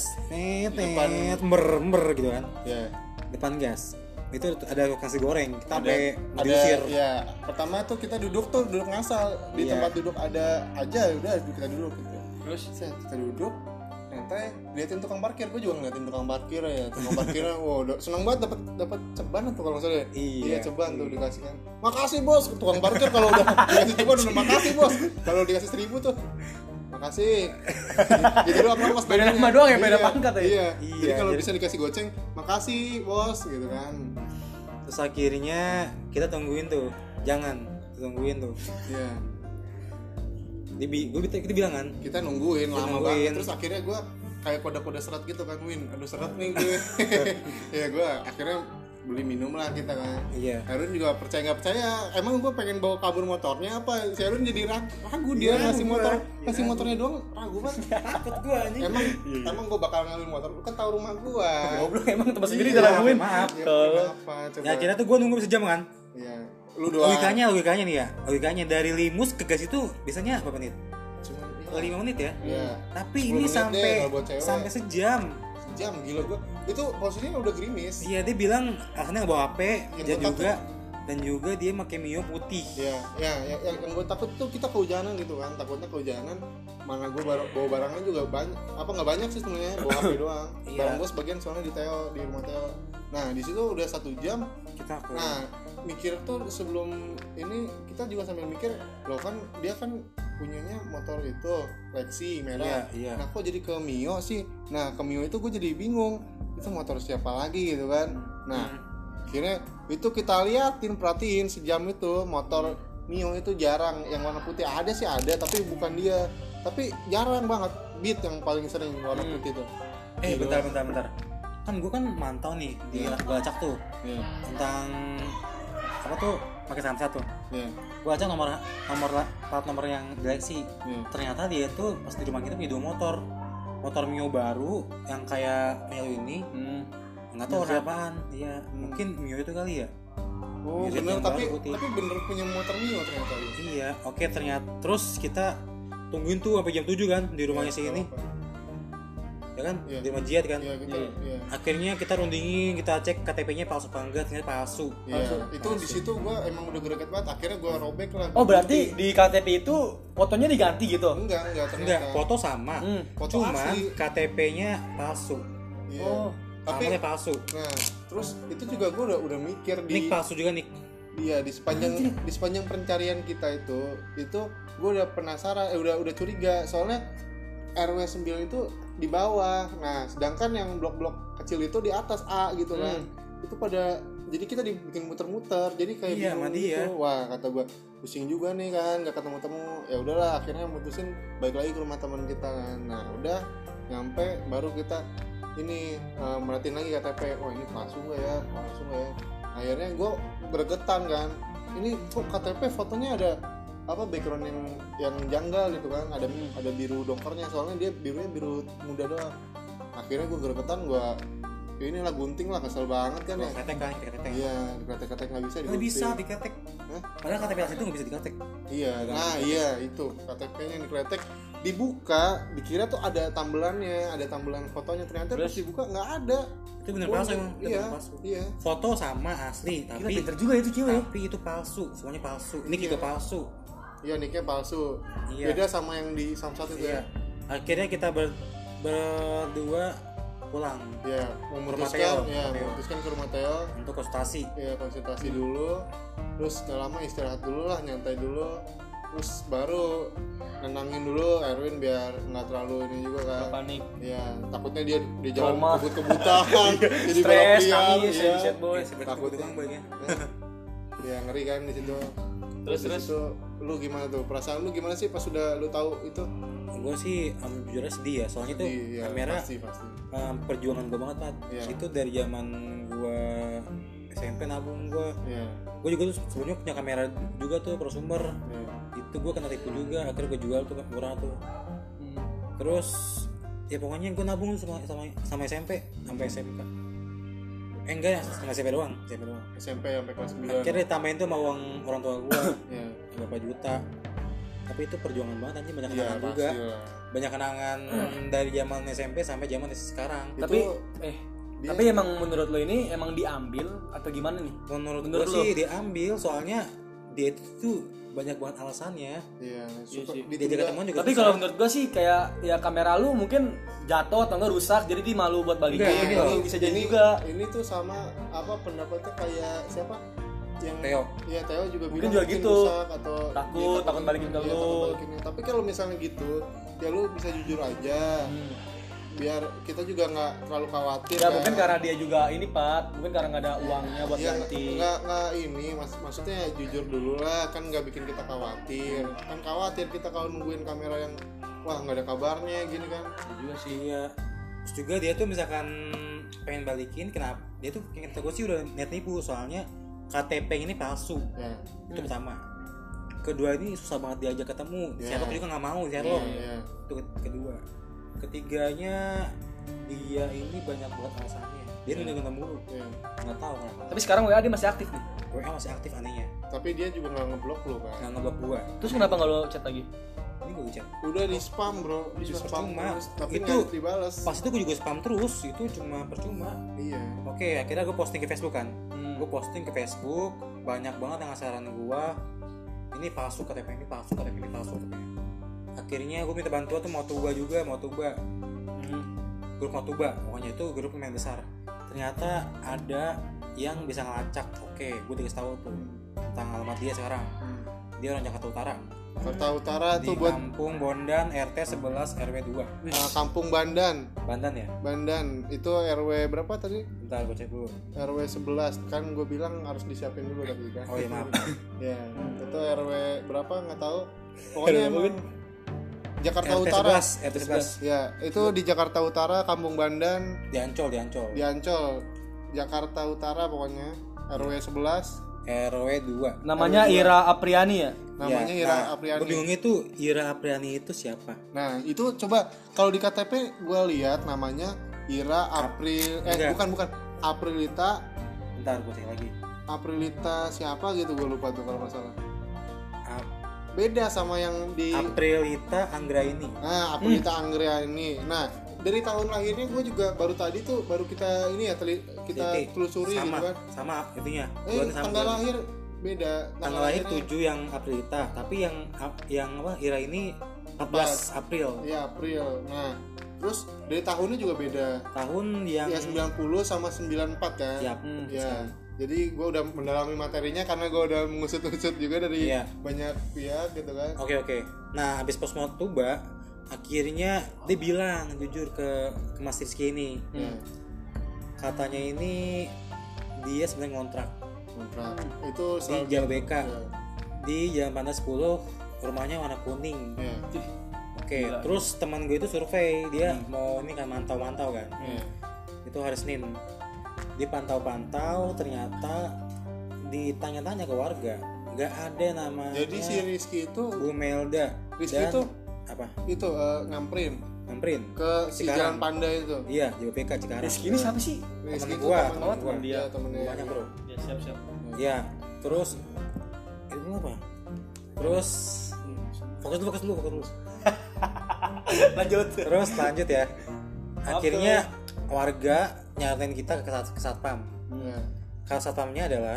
Depan- Mer gitu kan. Ya. Depan gas. Itu ada nasi goreng. Kita sampai Ada diusir. ya. Pertama tuh kita duduk ngasal di Iya. tempat duduk ada aja udah kita duduk gitu. Terus Set, kita duduk nyantai liatin tukang parkir. Gue juga ngeliatin tukang parkir ya. Tukang parkirnya wow seneng banget dapat ceban tuh kalau nggak salah ya. Iya. Ceban tuh dikasih kan. Makasih bos tukang parkir kalau udah dikasih ceban udah makasih bos. Kalau dikasih 1.000 tuh makasih. Jadi lu apa mas Beda bedanya? nama doang ya, beda Iya, pangkat ya? Iya. Iya, Jadi kalau jadi- bisa dikasih goceng, makasih bos gitu kan. Terus akhirnya kita tungguin tuh. Jangan tungguin tuh. Iya. Kita bilang kan. Kita nungguin Kita lama nungguin. banget. Terus akhirnya gue kayak kode-kode serat gitu kan, Win. Aduh serat nih gue. Ya gue akhirnya beli minum lah kita kan. Iya. Harun juga percaya nggak percaya. Emang gue pengen bawa kabur motornya apa? Si Harun jadi ragu dia Iya, ngasih gua. motor, Iya. ngasih motornya doang ragu banget. Takut gue anjing. Emang gue bakal ngambil motor. Lu kan tahu rumah gue. goblok emang tempat sendiri Iya, diraguin. maaf. Ya, Tolong. kenapa? Coba. Ya kira tuh gue nunggu sejam kan. Iya. Lu doang. Logikanya nih ya. Logikanya dari Limus ke gas itu biasanya berapa menit? Cuma 5 menit ya. Iya. Tapi 10 ini menit deh sampai kalau buat cewek. sampai sejam. Jam gila gue. Itu posisinya udah gerimis. Iya dia bilang alasannya nggak bawa HP Yang dia gua juga dan juga dia pakai Mio putih. Ya, yang gue takut tuh kita kehujanan gitu kan, takutnya kehujanan. Mana gue bawa barangnya juga banyak, apa nggak banyak sih sebenarnya, bawa HP doang. Iya. Barang gue sebagian soalnya di Teo, di rumah Teo. Nah di situ udah 1 jam. Kita ke Nah mikir tuh sebelum ini kita juga sambil mikir, loh kan dia kan punyanya motor itu Lexi merah. Iya, iya. Nah kok jadi ke Mio sih? Nah ke Mio itu gue jadi bingung, itu motor siapa lagi gitu kan? Nah akhirnya itu kita liatin perhatiin sejam itu motor Mio itu jarang yang warna putih ada sih ada tapi bukan dia tapi jarang banget Beat yang paling sering warna putih tuh. Gitu. bentar. Kan gue kan mantau nih di Galacak tuh Iya, tentang apa tuh pakai saham satu. iya, Gue acak plat nomor yang Galaxy. iya. Ternyata dia tuh pas di rumah kita punya 2 motor Mio baru yang kayak punya lu ini. Nggak tahu warna apaan. Iya, mungkin Mio itu kali ya. Oh Mirip bener yang tapi baru putih. bener punya motor Mio ternyata. Iya, oke ternyata. Terus kita tungguin tuh sampai jam 7 kan di rumahnya si ini. Ya kan? Iya. Di rumah Jihad kan. Iya kita, iya. Akhirnya kita rundingin, kita cek KTP-nya palsu apa enggak, ternyata palsu. Iya, itu di situ gua emang udah greget banget. Akhirnya gua robek lah. Oh berarti di KTP itu fotonya diganti gitu? enggak ternyata. Enggak, foto sama. Foto Cuma asli. KTP-nya palsu. Iya. Oh Tapi alamatnya palsu. nah, terus itu juga gue udah mikir Nik palsu juga nik. iya di sepanjang pencarian kita itu gue udah penasaran, udah curiga soalnya RW 9 itu di bawah. Nah, sedangkan yang blok-blok kecil itu di atas A gitu kan. Itu pada jadi kita dibikin muter-muter. Jadi kayak Iya, bingung sama dia. gitu. Wah, kata gue pusing juga nih kan, enggak ketemu-temu. Ya udahlah, akhirnya mutusin balik lagi ke rumah teman kita kan. Nah, udah nyampe baru kita ini merhatiin lagi KTP. Oh, ini palsu enggak ya? Palsu enggak ya? Akhirnya gue bergetan kan. Ini kok KTP fotonya ada apa background yang janggal gitu kan, ada biru dokernya, soalnya dia birunya biru muda doang. Akhirnya gue gregetan, gue inilah gunting lah, kesel banget kan ya. Ketek kan, ketek. Iya, diketek-ketek nggak bisa Nggak digunting. bisa diketek. Hah? Padahal KTP asli itu nggak bisa diketek. Iya, nah iya itu KTP-nya diketek, dibuka, dikira tuh ada tambelannya, ada tambelan fotonya, ternyata pas dibuka nggak ada. Itu bener palsu emang. Itu Iya, bener palsu. iya. Foto sama asli, Gila, tapi pinter juga itu cewek. tapi itu palsu, semuanya palsu. Ini juga palsu. Iya, nicknya palsu. Iya. Beda sama yang di Samsat itu Iya. ya. Akhirnya kita berdua pulang Iya, Mateo. memutuskan ke rumah Theo. untuk konsultasi. Ya konsultasi dulu, terus gak lama istirahat dulu lah, nyantai dulu, terus baru nenangin dulu Erwin biar nggak terlalu ini juga kan. Panik. Ya takutnya dia di jalan Trauma. kebut-kebutan, jadi balap Stres, liar, nangis, ya. sad boy. Takutnya. Ya ngeri kan di situ. Terus Itu lu gimana tuh? Perasaan lu gimana sih pas sudah lu tahu itu? Gue sih jujur aja sedih ya, soalnya tuh Iya, kamera pasti. perjuangan gue banget Pat. Iya. Itu dari zaman gue SMP nabung gue. Iya. Gue juga tuh sebelumnya punya kamera juga tuh prosumer. Iya. Itu gue kena tipu juga, akhirnya gue jual tuh murah tuh. Terus ya pokoknya gue nabung sama SMP sampai SMK. Enggak ya, sama SMP doang. SMP sampai kelas 9. Akhirnya ditambahin tuh sama uang orang tua gue Iya. berapa juta. Tapi itu perjuangan banget anjing, banyak Iya, kenangan juga. pasti lah. Banyak kenangan dari zaman SMP sampai zaman sekarang. Tapi dia- tapi emang menurut lo ini emang diambil atau gimana nih? Menurut Menurut gue sih diambil, soalnya dia itu tuh banyak banget alasannya. Iya, super sih. Dia jaga teman juga. Tapi kalau menurut gua sih kayak ya kamera lu mungkin jatuh atau enggak rusak jadi dia malu buat balikin. Enggak, Ini ini bisa jadi juga. Ini tuh sama apa pendapatnya kayak siapa? Yang Theo. Iya, Theo juga Mungkin bilang juga gitu. rusak atau Takut, dia takut balikin ke iya, lu. takut balikinnya. Tapi kalau misalnya gitu, ya lu bisa jujur aja. Biar kita juga nggak terlalu khawatir. Ya kan. mungkin karena dia juga ini Pat, mungkin karena nggak ada uangnya buat Iya, ganti. nggak ini maksudnya jujur dulu lah, kan nggak bikin kita khawatir. Kan khawatir kita kalau nungguin kamera yang wah nggak ada kabarnya gini kan. Dia juga sih ya. Terus juga dia tuh misalkan pengen balikin, kenapa? Dia tuh kata gue sih udah niat nipu, soalnya KTP ini palsu. Ya. Itu pertama. Kedua ini susah banget diajak ketemu. Ya. Sherlock juga nggak mau Sherlock. Iya. Itu kedua. Ketiganya dia ini banyak banget alasannya. Dia nunda mulu. Iya. Nggak tahu kenapa. Tapi sekarang WA dia masih aktif nih. WA masih aktif anehnya. Tapi dia juga nggak ngeblok lo kan. Nggak ngeblok gua. Terus kenapa nggak lo chat lagi? Ini gue chat. Udah di spam bro, di spam Percuma. terus, tapi Itu nggak dibales. Pas itu gue juga spam terus, itu cuma percuma. Iya. Oke, akhirnya gue posting ke Facebook kan. Gue posting ke Facebook, banyak banget yang ngasaran gue. Ini palsu KTP, ini palsu KTP, ini palsu KTP. Akhirnya gue minta bantuan tuh mau tuba. Grup mau tuba, pokoknya itu grup lumayan besar. Ternyata ada yang bisa ngelacak. Oke, gue dikasih tahu tuh tentang alamat dia sekarang. Dia orang Jakarta Utara. Jakarta Utara Di tuh buat Kampung Bondan RT 11 RW 2. Kampung Bandan. Bandan ya? Bandan itu RW berapa tadi? Bentar gue cek dulu. RW 11 kan gue bilang harus disiapin dulu tadi kan. Oh iya maaf. Ya, itu RW berapa nggak tahu. Pokoknya emang Jakarta RT Utara. 11, RT 11. Ya, itu di Jakarta Utara, Kampung Bandan, Di Ancol. di Ancol, Jakarta Utara pokoknya. RW 11. RW 2. Namanya Ira Apriani ya? Namanya Ira Apriani. Gue bingungnya tuh Ira Apriani itu siapa? Nah, itu coba kalau di KTP gue lihat namanya Ira April Enggak. bukan Aprilita Bentar gue cek lagi. Aprilita siapa gitu gue lupa tuh kalau nggak salah. Ap- Beda sama yang di Aprilita Anggraini. Nah, Aprilita Anggraini. Nah, dari tahun lahirnya gue juga baru tadi tuh baru kita ini ya kita Titik. telusuri sama, gitu kan. sama itunya. Bulannya sama Tanggal bulannya. lahir beda. Tanggal lahir lahirnya- 7 yang Aprilita, tapi yang apa Ira ini 14 April. Iya, April. Nah, Terus dari tahunnya juga beda. Tahun yang Ya 90 sama 94 kan. Siap. Ya. Jadi gue udah mendalami materinya karena gue udah mengusut-usut juga dari Iya. banyak pihak gitu kan. Oke. Nah, habis pos Motuba, akhirnya dia bilang jujur ke Mas Rizky ini. Ya. Katanya ini dia sebenarnya ngontrak Kontrak. Itu di selalu Jalbeka. Ya. Di Jalan Pantai 10, rumahnya warna kuning. Ya. Oke, terus teman gue itu survei, dia mau ini kan mantau-mantau kan. Ya. Itu hari Senin. Dia pantau-pantau, ternyata ditanya-tanya ke warga, nggak ada namanya. Jadi si Rizky itu Bu Melda Rizky dan itu apa? itu nyamperin Nyamperin ke si Cikarang. Jalan Pandai itu. Iya, JBK Cikarang. Rizky ini siapa sih? Rizky itu gua, temen temen gua. dia. Iya, temennya. Banyak bro. Ya siap. Iya, terus itu apa? Terus fokus dulu. Lanjut. Terus lanjut ya. Akhirnya warga nyaranin kita ke satpam. Ya. Kalau satpamnya adalah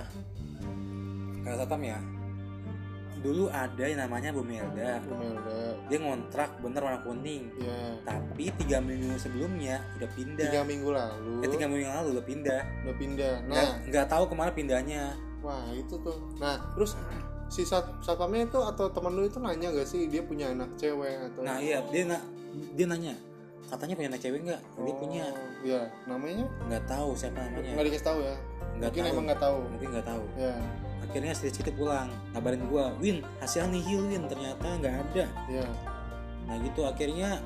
dulu ada yang namanya Bu Melda. Bu Melda. Dia ngontrak bener warna kuning. Ya. Tapi 3 minggu sebelumnya udah pindah. 3 minggu lalu. 3 minggu yang lalu udah pindah. Udah pindah. Nggak tahu kemana pindahnya. Wah itu tuh. Nah terus si satpamnya itu atau teman lu itu nanya gak sih dia punya anak cewek atau? Nah iya dia nanya katanya punya anak cewek nggak? Dia punya. Iya. Namanya? Nggak tahu siapa namanya. Nggak dikasih tahu ya. Nggak Mungkin tahu. emang nggak tahu. Mungkin nggak tahu. Ya. Akhirnya si Rizky pulang ngabarin gua, Win hasilnya nihil Win, ternyata nggak ada. Ya. Nah gitu akhirnya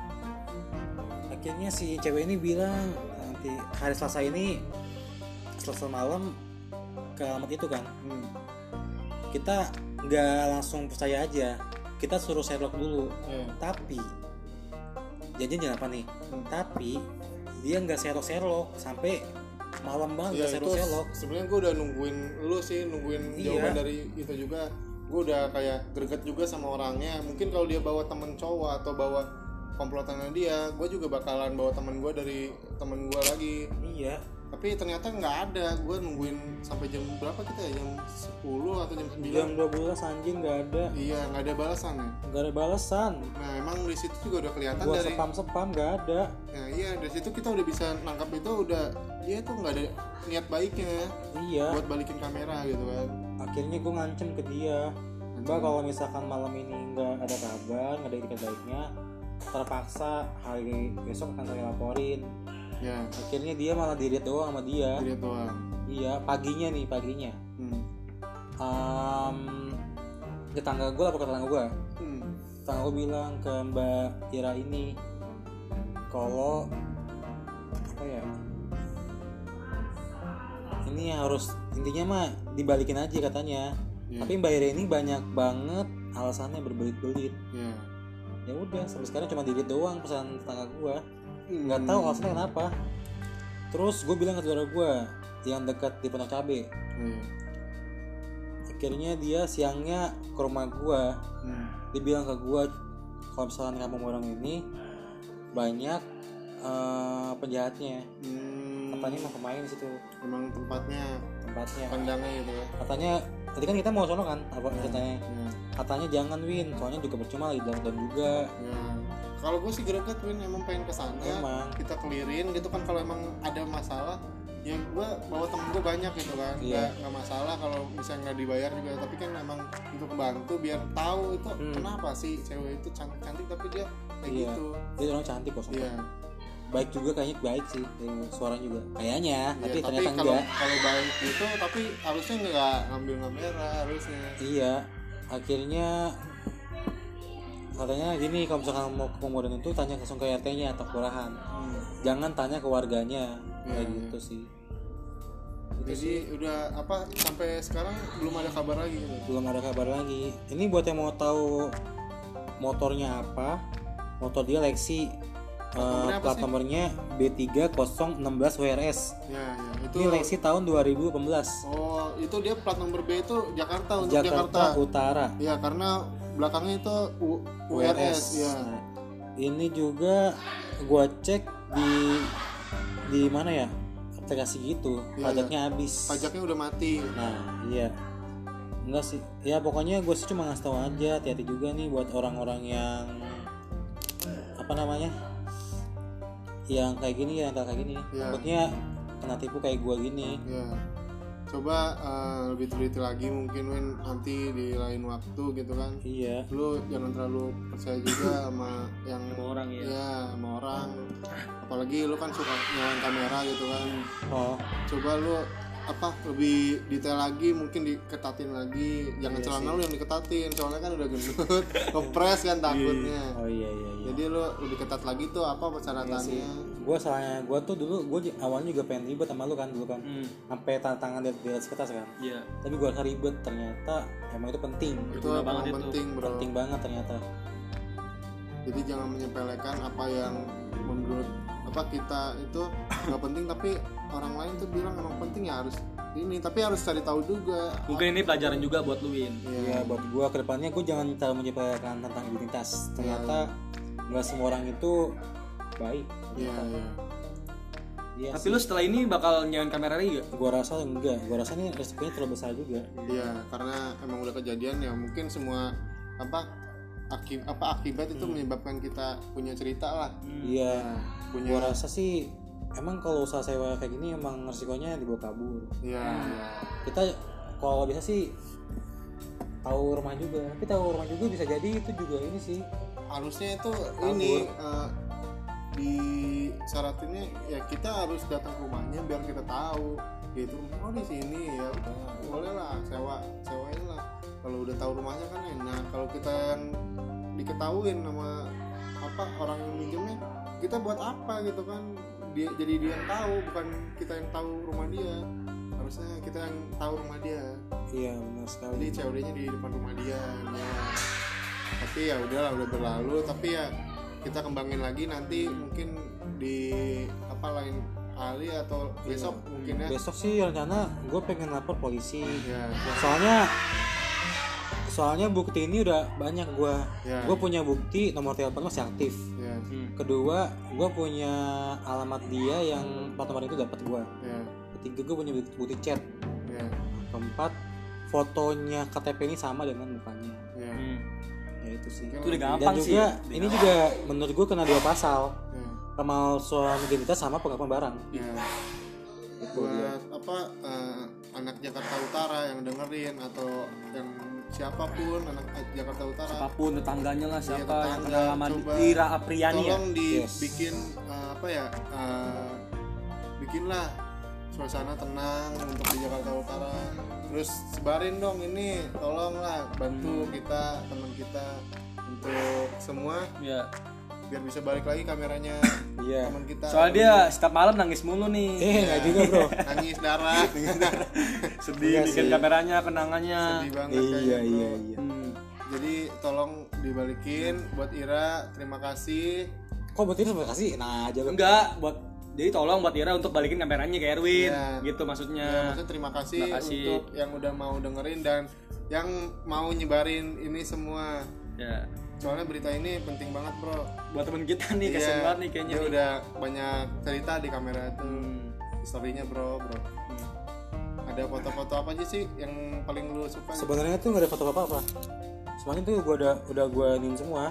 si cewek ini bilang nanti hari Selasa ini Selasa malam ke alamat itu kan. Kita nggak langsung percaya aja, kita suruh Sherlock dulu. Ya. Tapi janjian apa nih? Tapi dia nggak Sherlock sampai malam banget Ya nggak itu Sherlock. sebenarnya gue udah nungguin lu sih, nungguin Iya. jawaban dari itu juga. Gue udah kayak greget juga sama orangnya. Mungkin kalau dia bawa temen cowok atau bawa komplotannya dia, gue juga bakalan bawa temen gue dari temen gue lagi. Iya. Tapi ternyata nggak ada. Gue nungguin sampai jam berapa kita ya? Jam 10 atau jam 9? Jam 12 anjing nggak ada. Iya, nggak ada balasan ya. Nggak ada balasan. Nah, emang di situ juga udah kelihatan Gua dari. spam nggak ada. Nah, iya dari situ kita udah bisa nangkap itu udah dia tuh nggak ada niat baiknya Iya. buat balikin kamera gitu kan. Akhirnya gue ngancem ke dia, Mbak kalau misalkan malam ini nggak ada kabar, nggak ada itikat baiknya, terpaksa hari besok akan saya laporin. Ya, Akhirnya dia malah diriet doang sama dia. dia doang. Iya, paginya. Tetangga gue lapor ke tetangga gue. Tetangga gue bilang ke Mbak Ira ini, kalau apa ya? Ini harus intinya mah dibalikin aja katanya. Iya. Tapi Mbak Ira ini banyak banget alasannya berbelit-belit. Ya. Ya udah sampai sekarang cuma diri doang pesan tetangga gue, nggak tahu alasannya kenapa. Terus gue bilang ke saudara gue yang dekat di Pondok Cabe. Iya. Akhirnya dia siangnya ke rumah gue. Dia bilang ke gue kalau misalkan kampung orang ini banyak penjahatnya. Katanya mau kemain di situ Emang tempatnya pandangnya gitu ya. Katanya tadi kan kita mau sono kan apa ceritanya. Ya. Katanya jangan Win, soalnya juga percuma lagi down juga. Ya. Kalau gue sih greget Win, emang pengen kesana. Emang. Kita clearin gitu kan kalau emang ada masalah. Ya gue bawa temen gue banyak gitu kan. Iya. Nggak masalah kalau misalnya nggak dibayar juga. Tapi kan emang untuk bantu biar tahu itu kenapa sih cewek itu cantik tapi dia kayak Iya. gitu. Dia orang cantik kok. Iya. Baik juga kayaknya, baik sih suaranya juga kayaknya, Iya, tapi tapi ternyata kalau enggak. kalau baik gitu tapi harusnya nggak ngambil kamera harusnya. Iya, akhirnya katanya gini, kalau misalkan mau ke pemuda itu tanya langsung ke RT-nya atau kelurahan, jangan tanya ke warganya. Kayak gitu sih. Itu Jadi sih udah apa sampai sekarang belum ada kabar lagi gitu. belum ada kabar lagi. Ini buat yang mau tahu motornya apa, motor dia Lexi, nomornya apa plat sih? nomornya B3016 WRS. Ya, itu. Ini Lexi tahun 2018. Oh, itu dia plat nomor B itu Jakarta untuk Jakarta Utara. Ya, karena belakangnya itu URS ya. Nah, ini juga gua cek di mana ya? Aplikasi gitu. Iya, Pajaknya habis. Pajaknya udah mati. Nah, iya. Enggak sih. Ya pokoknya gue sih cuma ngasih tahu aja, hati-hati juga nih buat orang-orang yang apa namanya? yang kayak gini ya, kayak gini. Iya. Takutnya kena tipu kayak gua gini. Ya, coba lebih teliti lagi mungkin Win nanti di lain waktu gitu kan. Iya. Lu jangan terlalu percaya juga sama yang Sama orang ya. Iya, sama orang. Apalagi lu kan suka nyalain kamera gitu kan. Oh, Coba lu lebih detail lagi, mungkin diketatin lagi. Jangan celana lu yang diketatin, soalnya kan udah gendut, ngepres kan takutnya. oh iya. Jadi lu lebih ketat lagi tuh apa persyaratannya. Gua tuh dulu awalnya juga pengen ribet sama lu kan dulu kan. Sampai tangan di atas kertas kan. Iya. Tapi gua rasa ribet, ternyata emang itu penting. Itu Berguna emang banget itu. penting, bro. Penting banget ternyata. Jadi jangan menyepelekan apa yang menurut kita itu nggak penting, tapi orang lain tuh bilang emang penting, ya harus ini, tapi harus cari tahu juga. Mungkin ini pelajaran juga buat lu, Win. Ya buat gua kedepannya gua jangan terlalu menyepelekan tentang identitas. Ternyata nggak semua orang itu baik. Iya. Iya Tapi sih. lu setelah ini bakal nyalain kamera lagi gak? Gua rasa enggak. Gua rasa ini resikonya terlalu besar juga. Iya, karena emang udah kejadian ya, mungkin semua akibat itu menyebabkan kita punya cerita lah. Iya. Punya. Gua rasa sih emang kalau usaha sewa kayak gini emang resikonya dibawa kabur. Iya. Kita kalau bisa sih tahu rumah juga. Tapi tahu rumah juga bisa jadi itu juga ini sih. Harusnya itu ini di syaratinnya ya kita harus datang ke rumahnya biar kita tahu gitu. Oh di sini ya udah boleh lah sewain lah. Kalau udah tahu rumahnya kan enak. Kalau kita yang diketahuin sama orang yang minjemnya, kita buat apa gitu kan? Jadi dia yang tahu, bukan kita yang tahu rumah dia. Harusnya kita yang tahu rumah dia. Iya benar sekali. Jadi COD-nya di depan rumah dia ya. Tapi ya udahlah, udah berlalu. Tapi ya kita kembangin lagi nanti mungkin di lain kali atau besok mungkin ya. Besok sih rencana gue pengen lapor polisi. Ya. Soalnya bukti ini udah banyak gue. Ya. Gue punya bukti nomor telepon masih aktif. Ya. Kedua, gue punya alamat dia yang plat nomor itu dapat gue. Ya. Ketiga, gue punya bukti chat. Ya. Keempat, fotonya KTP ini sama dengan mukanya. Ya. Ya itu sih. Itu udah gampang Dan sih. juga ini juga menurut gue kena 2 pasal. Ya. Pemalsuan identitas sama pengakuan barang. Ya. Buat anak Jakarta Utara yang dengerin atau yang siapapun anak Jakarta Utara, Apapun tetangganya lah, siapa yang tetangga, kenal sama coba Ira Apriani ya. tolong dibikin bikinlah suasana tenang untuk di Jakarta Utara. Terus sebarin dong ini, tolonglah bantu kita, teman kita, untuk semua Iya. biar bisa balik lagi kameranya Iya. teman kita. Soalnya dia setiap malam nangis mulu nih. Nggak juga bro. Nangis darah, Sedih Iya bikin sih. kameranya, kenangannya. sedih banget kayaknya, bro. Iya. Jadi tolong dibalikin buat Ira, terima kasih. Kok berarti terima kasih? Nah aja lo. Enggak, jadi tolong buat Ira untuk balikin kameranya ke Erwin. Iya. Gitu maksudnya. Ya, maksudnya terima kasih untuk yang udah mau dengerin dan yang mau nyebarin ini semua. Ya. Soalnya berita ini penting banget, bro. Buat temen kita nih, kasian banget nih kayaknya. Dia nih. udah banyak cerita di kamera itu. Historinya, bro. Ada foto-foto apa aja sih yang paling lu suka? Sebenarnya tuh nggak ada foto apa-apa. Semuanya tuh udah gue inin semua.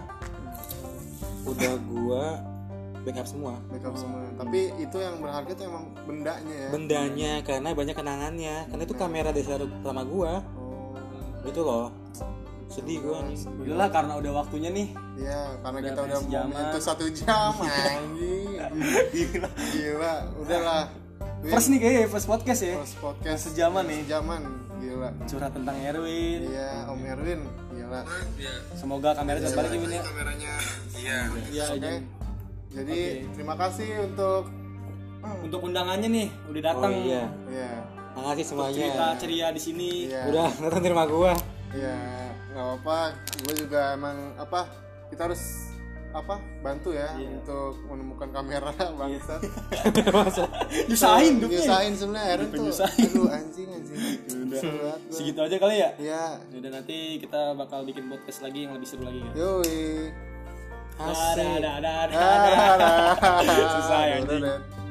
Udah gue backup semua. Backup semua. Tapi itu yang berharga tuh emang bendanya ya. Bendanya karena banyak kenangannya. Karena itu kamera DSLR pertama gue. Oh. Itu loh. Sedih gue nih. Udahlah karena udah waktunya nih. Iya, karena Udah kita udah mau sejaman. menyentuh 1 jam anjing. Gila, udahlah. First nih kayaknya first podcast ya. First podcast Sejaman nih. Sejaman, gila. Curhat tentang Erwin. Iya, Om Erwin, gila. Semoga kamera cepat balik Erwin ya. Kameranya. Iya. Iya, Oke. Jadi terima kasih untuk Untuk undangannya nih, udah datang. Oh iya. ya, Makasih semuanya. Cerita ceria di sini. iya. Udah nonton di rumah gue. Iya, nggak apa-apa. Gue juga emang kita harus bantu ya untuk menemukan kamera bangsat. Nyusahin dong. Nyusahin sebenarnya Aaron tuh. Penyusahin. Aduh anjing. Udah. Seru banget gua. Segitu aja kali ya. Iya. Udah nanti kita bakal bikin podcast lagi yang lebih seru lagi kan. Yoi. Asik. Dadah. Susah ya anjing. Dadah.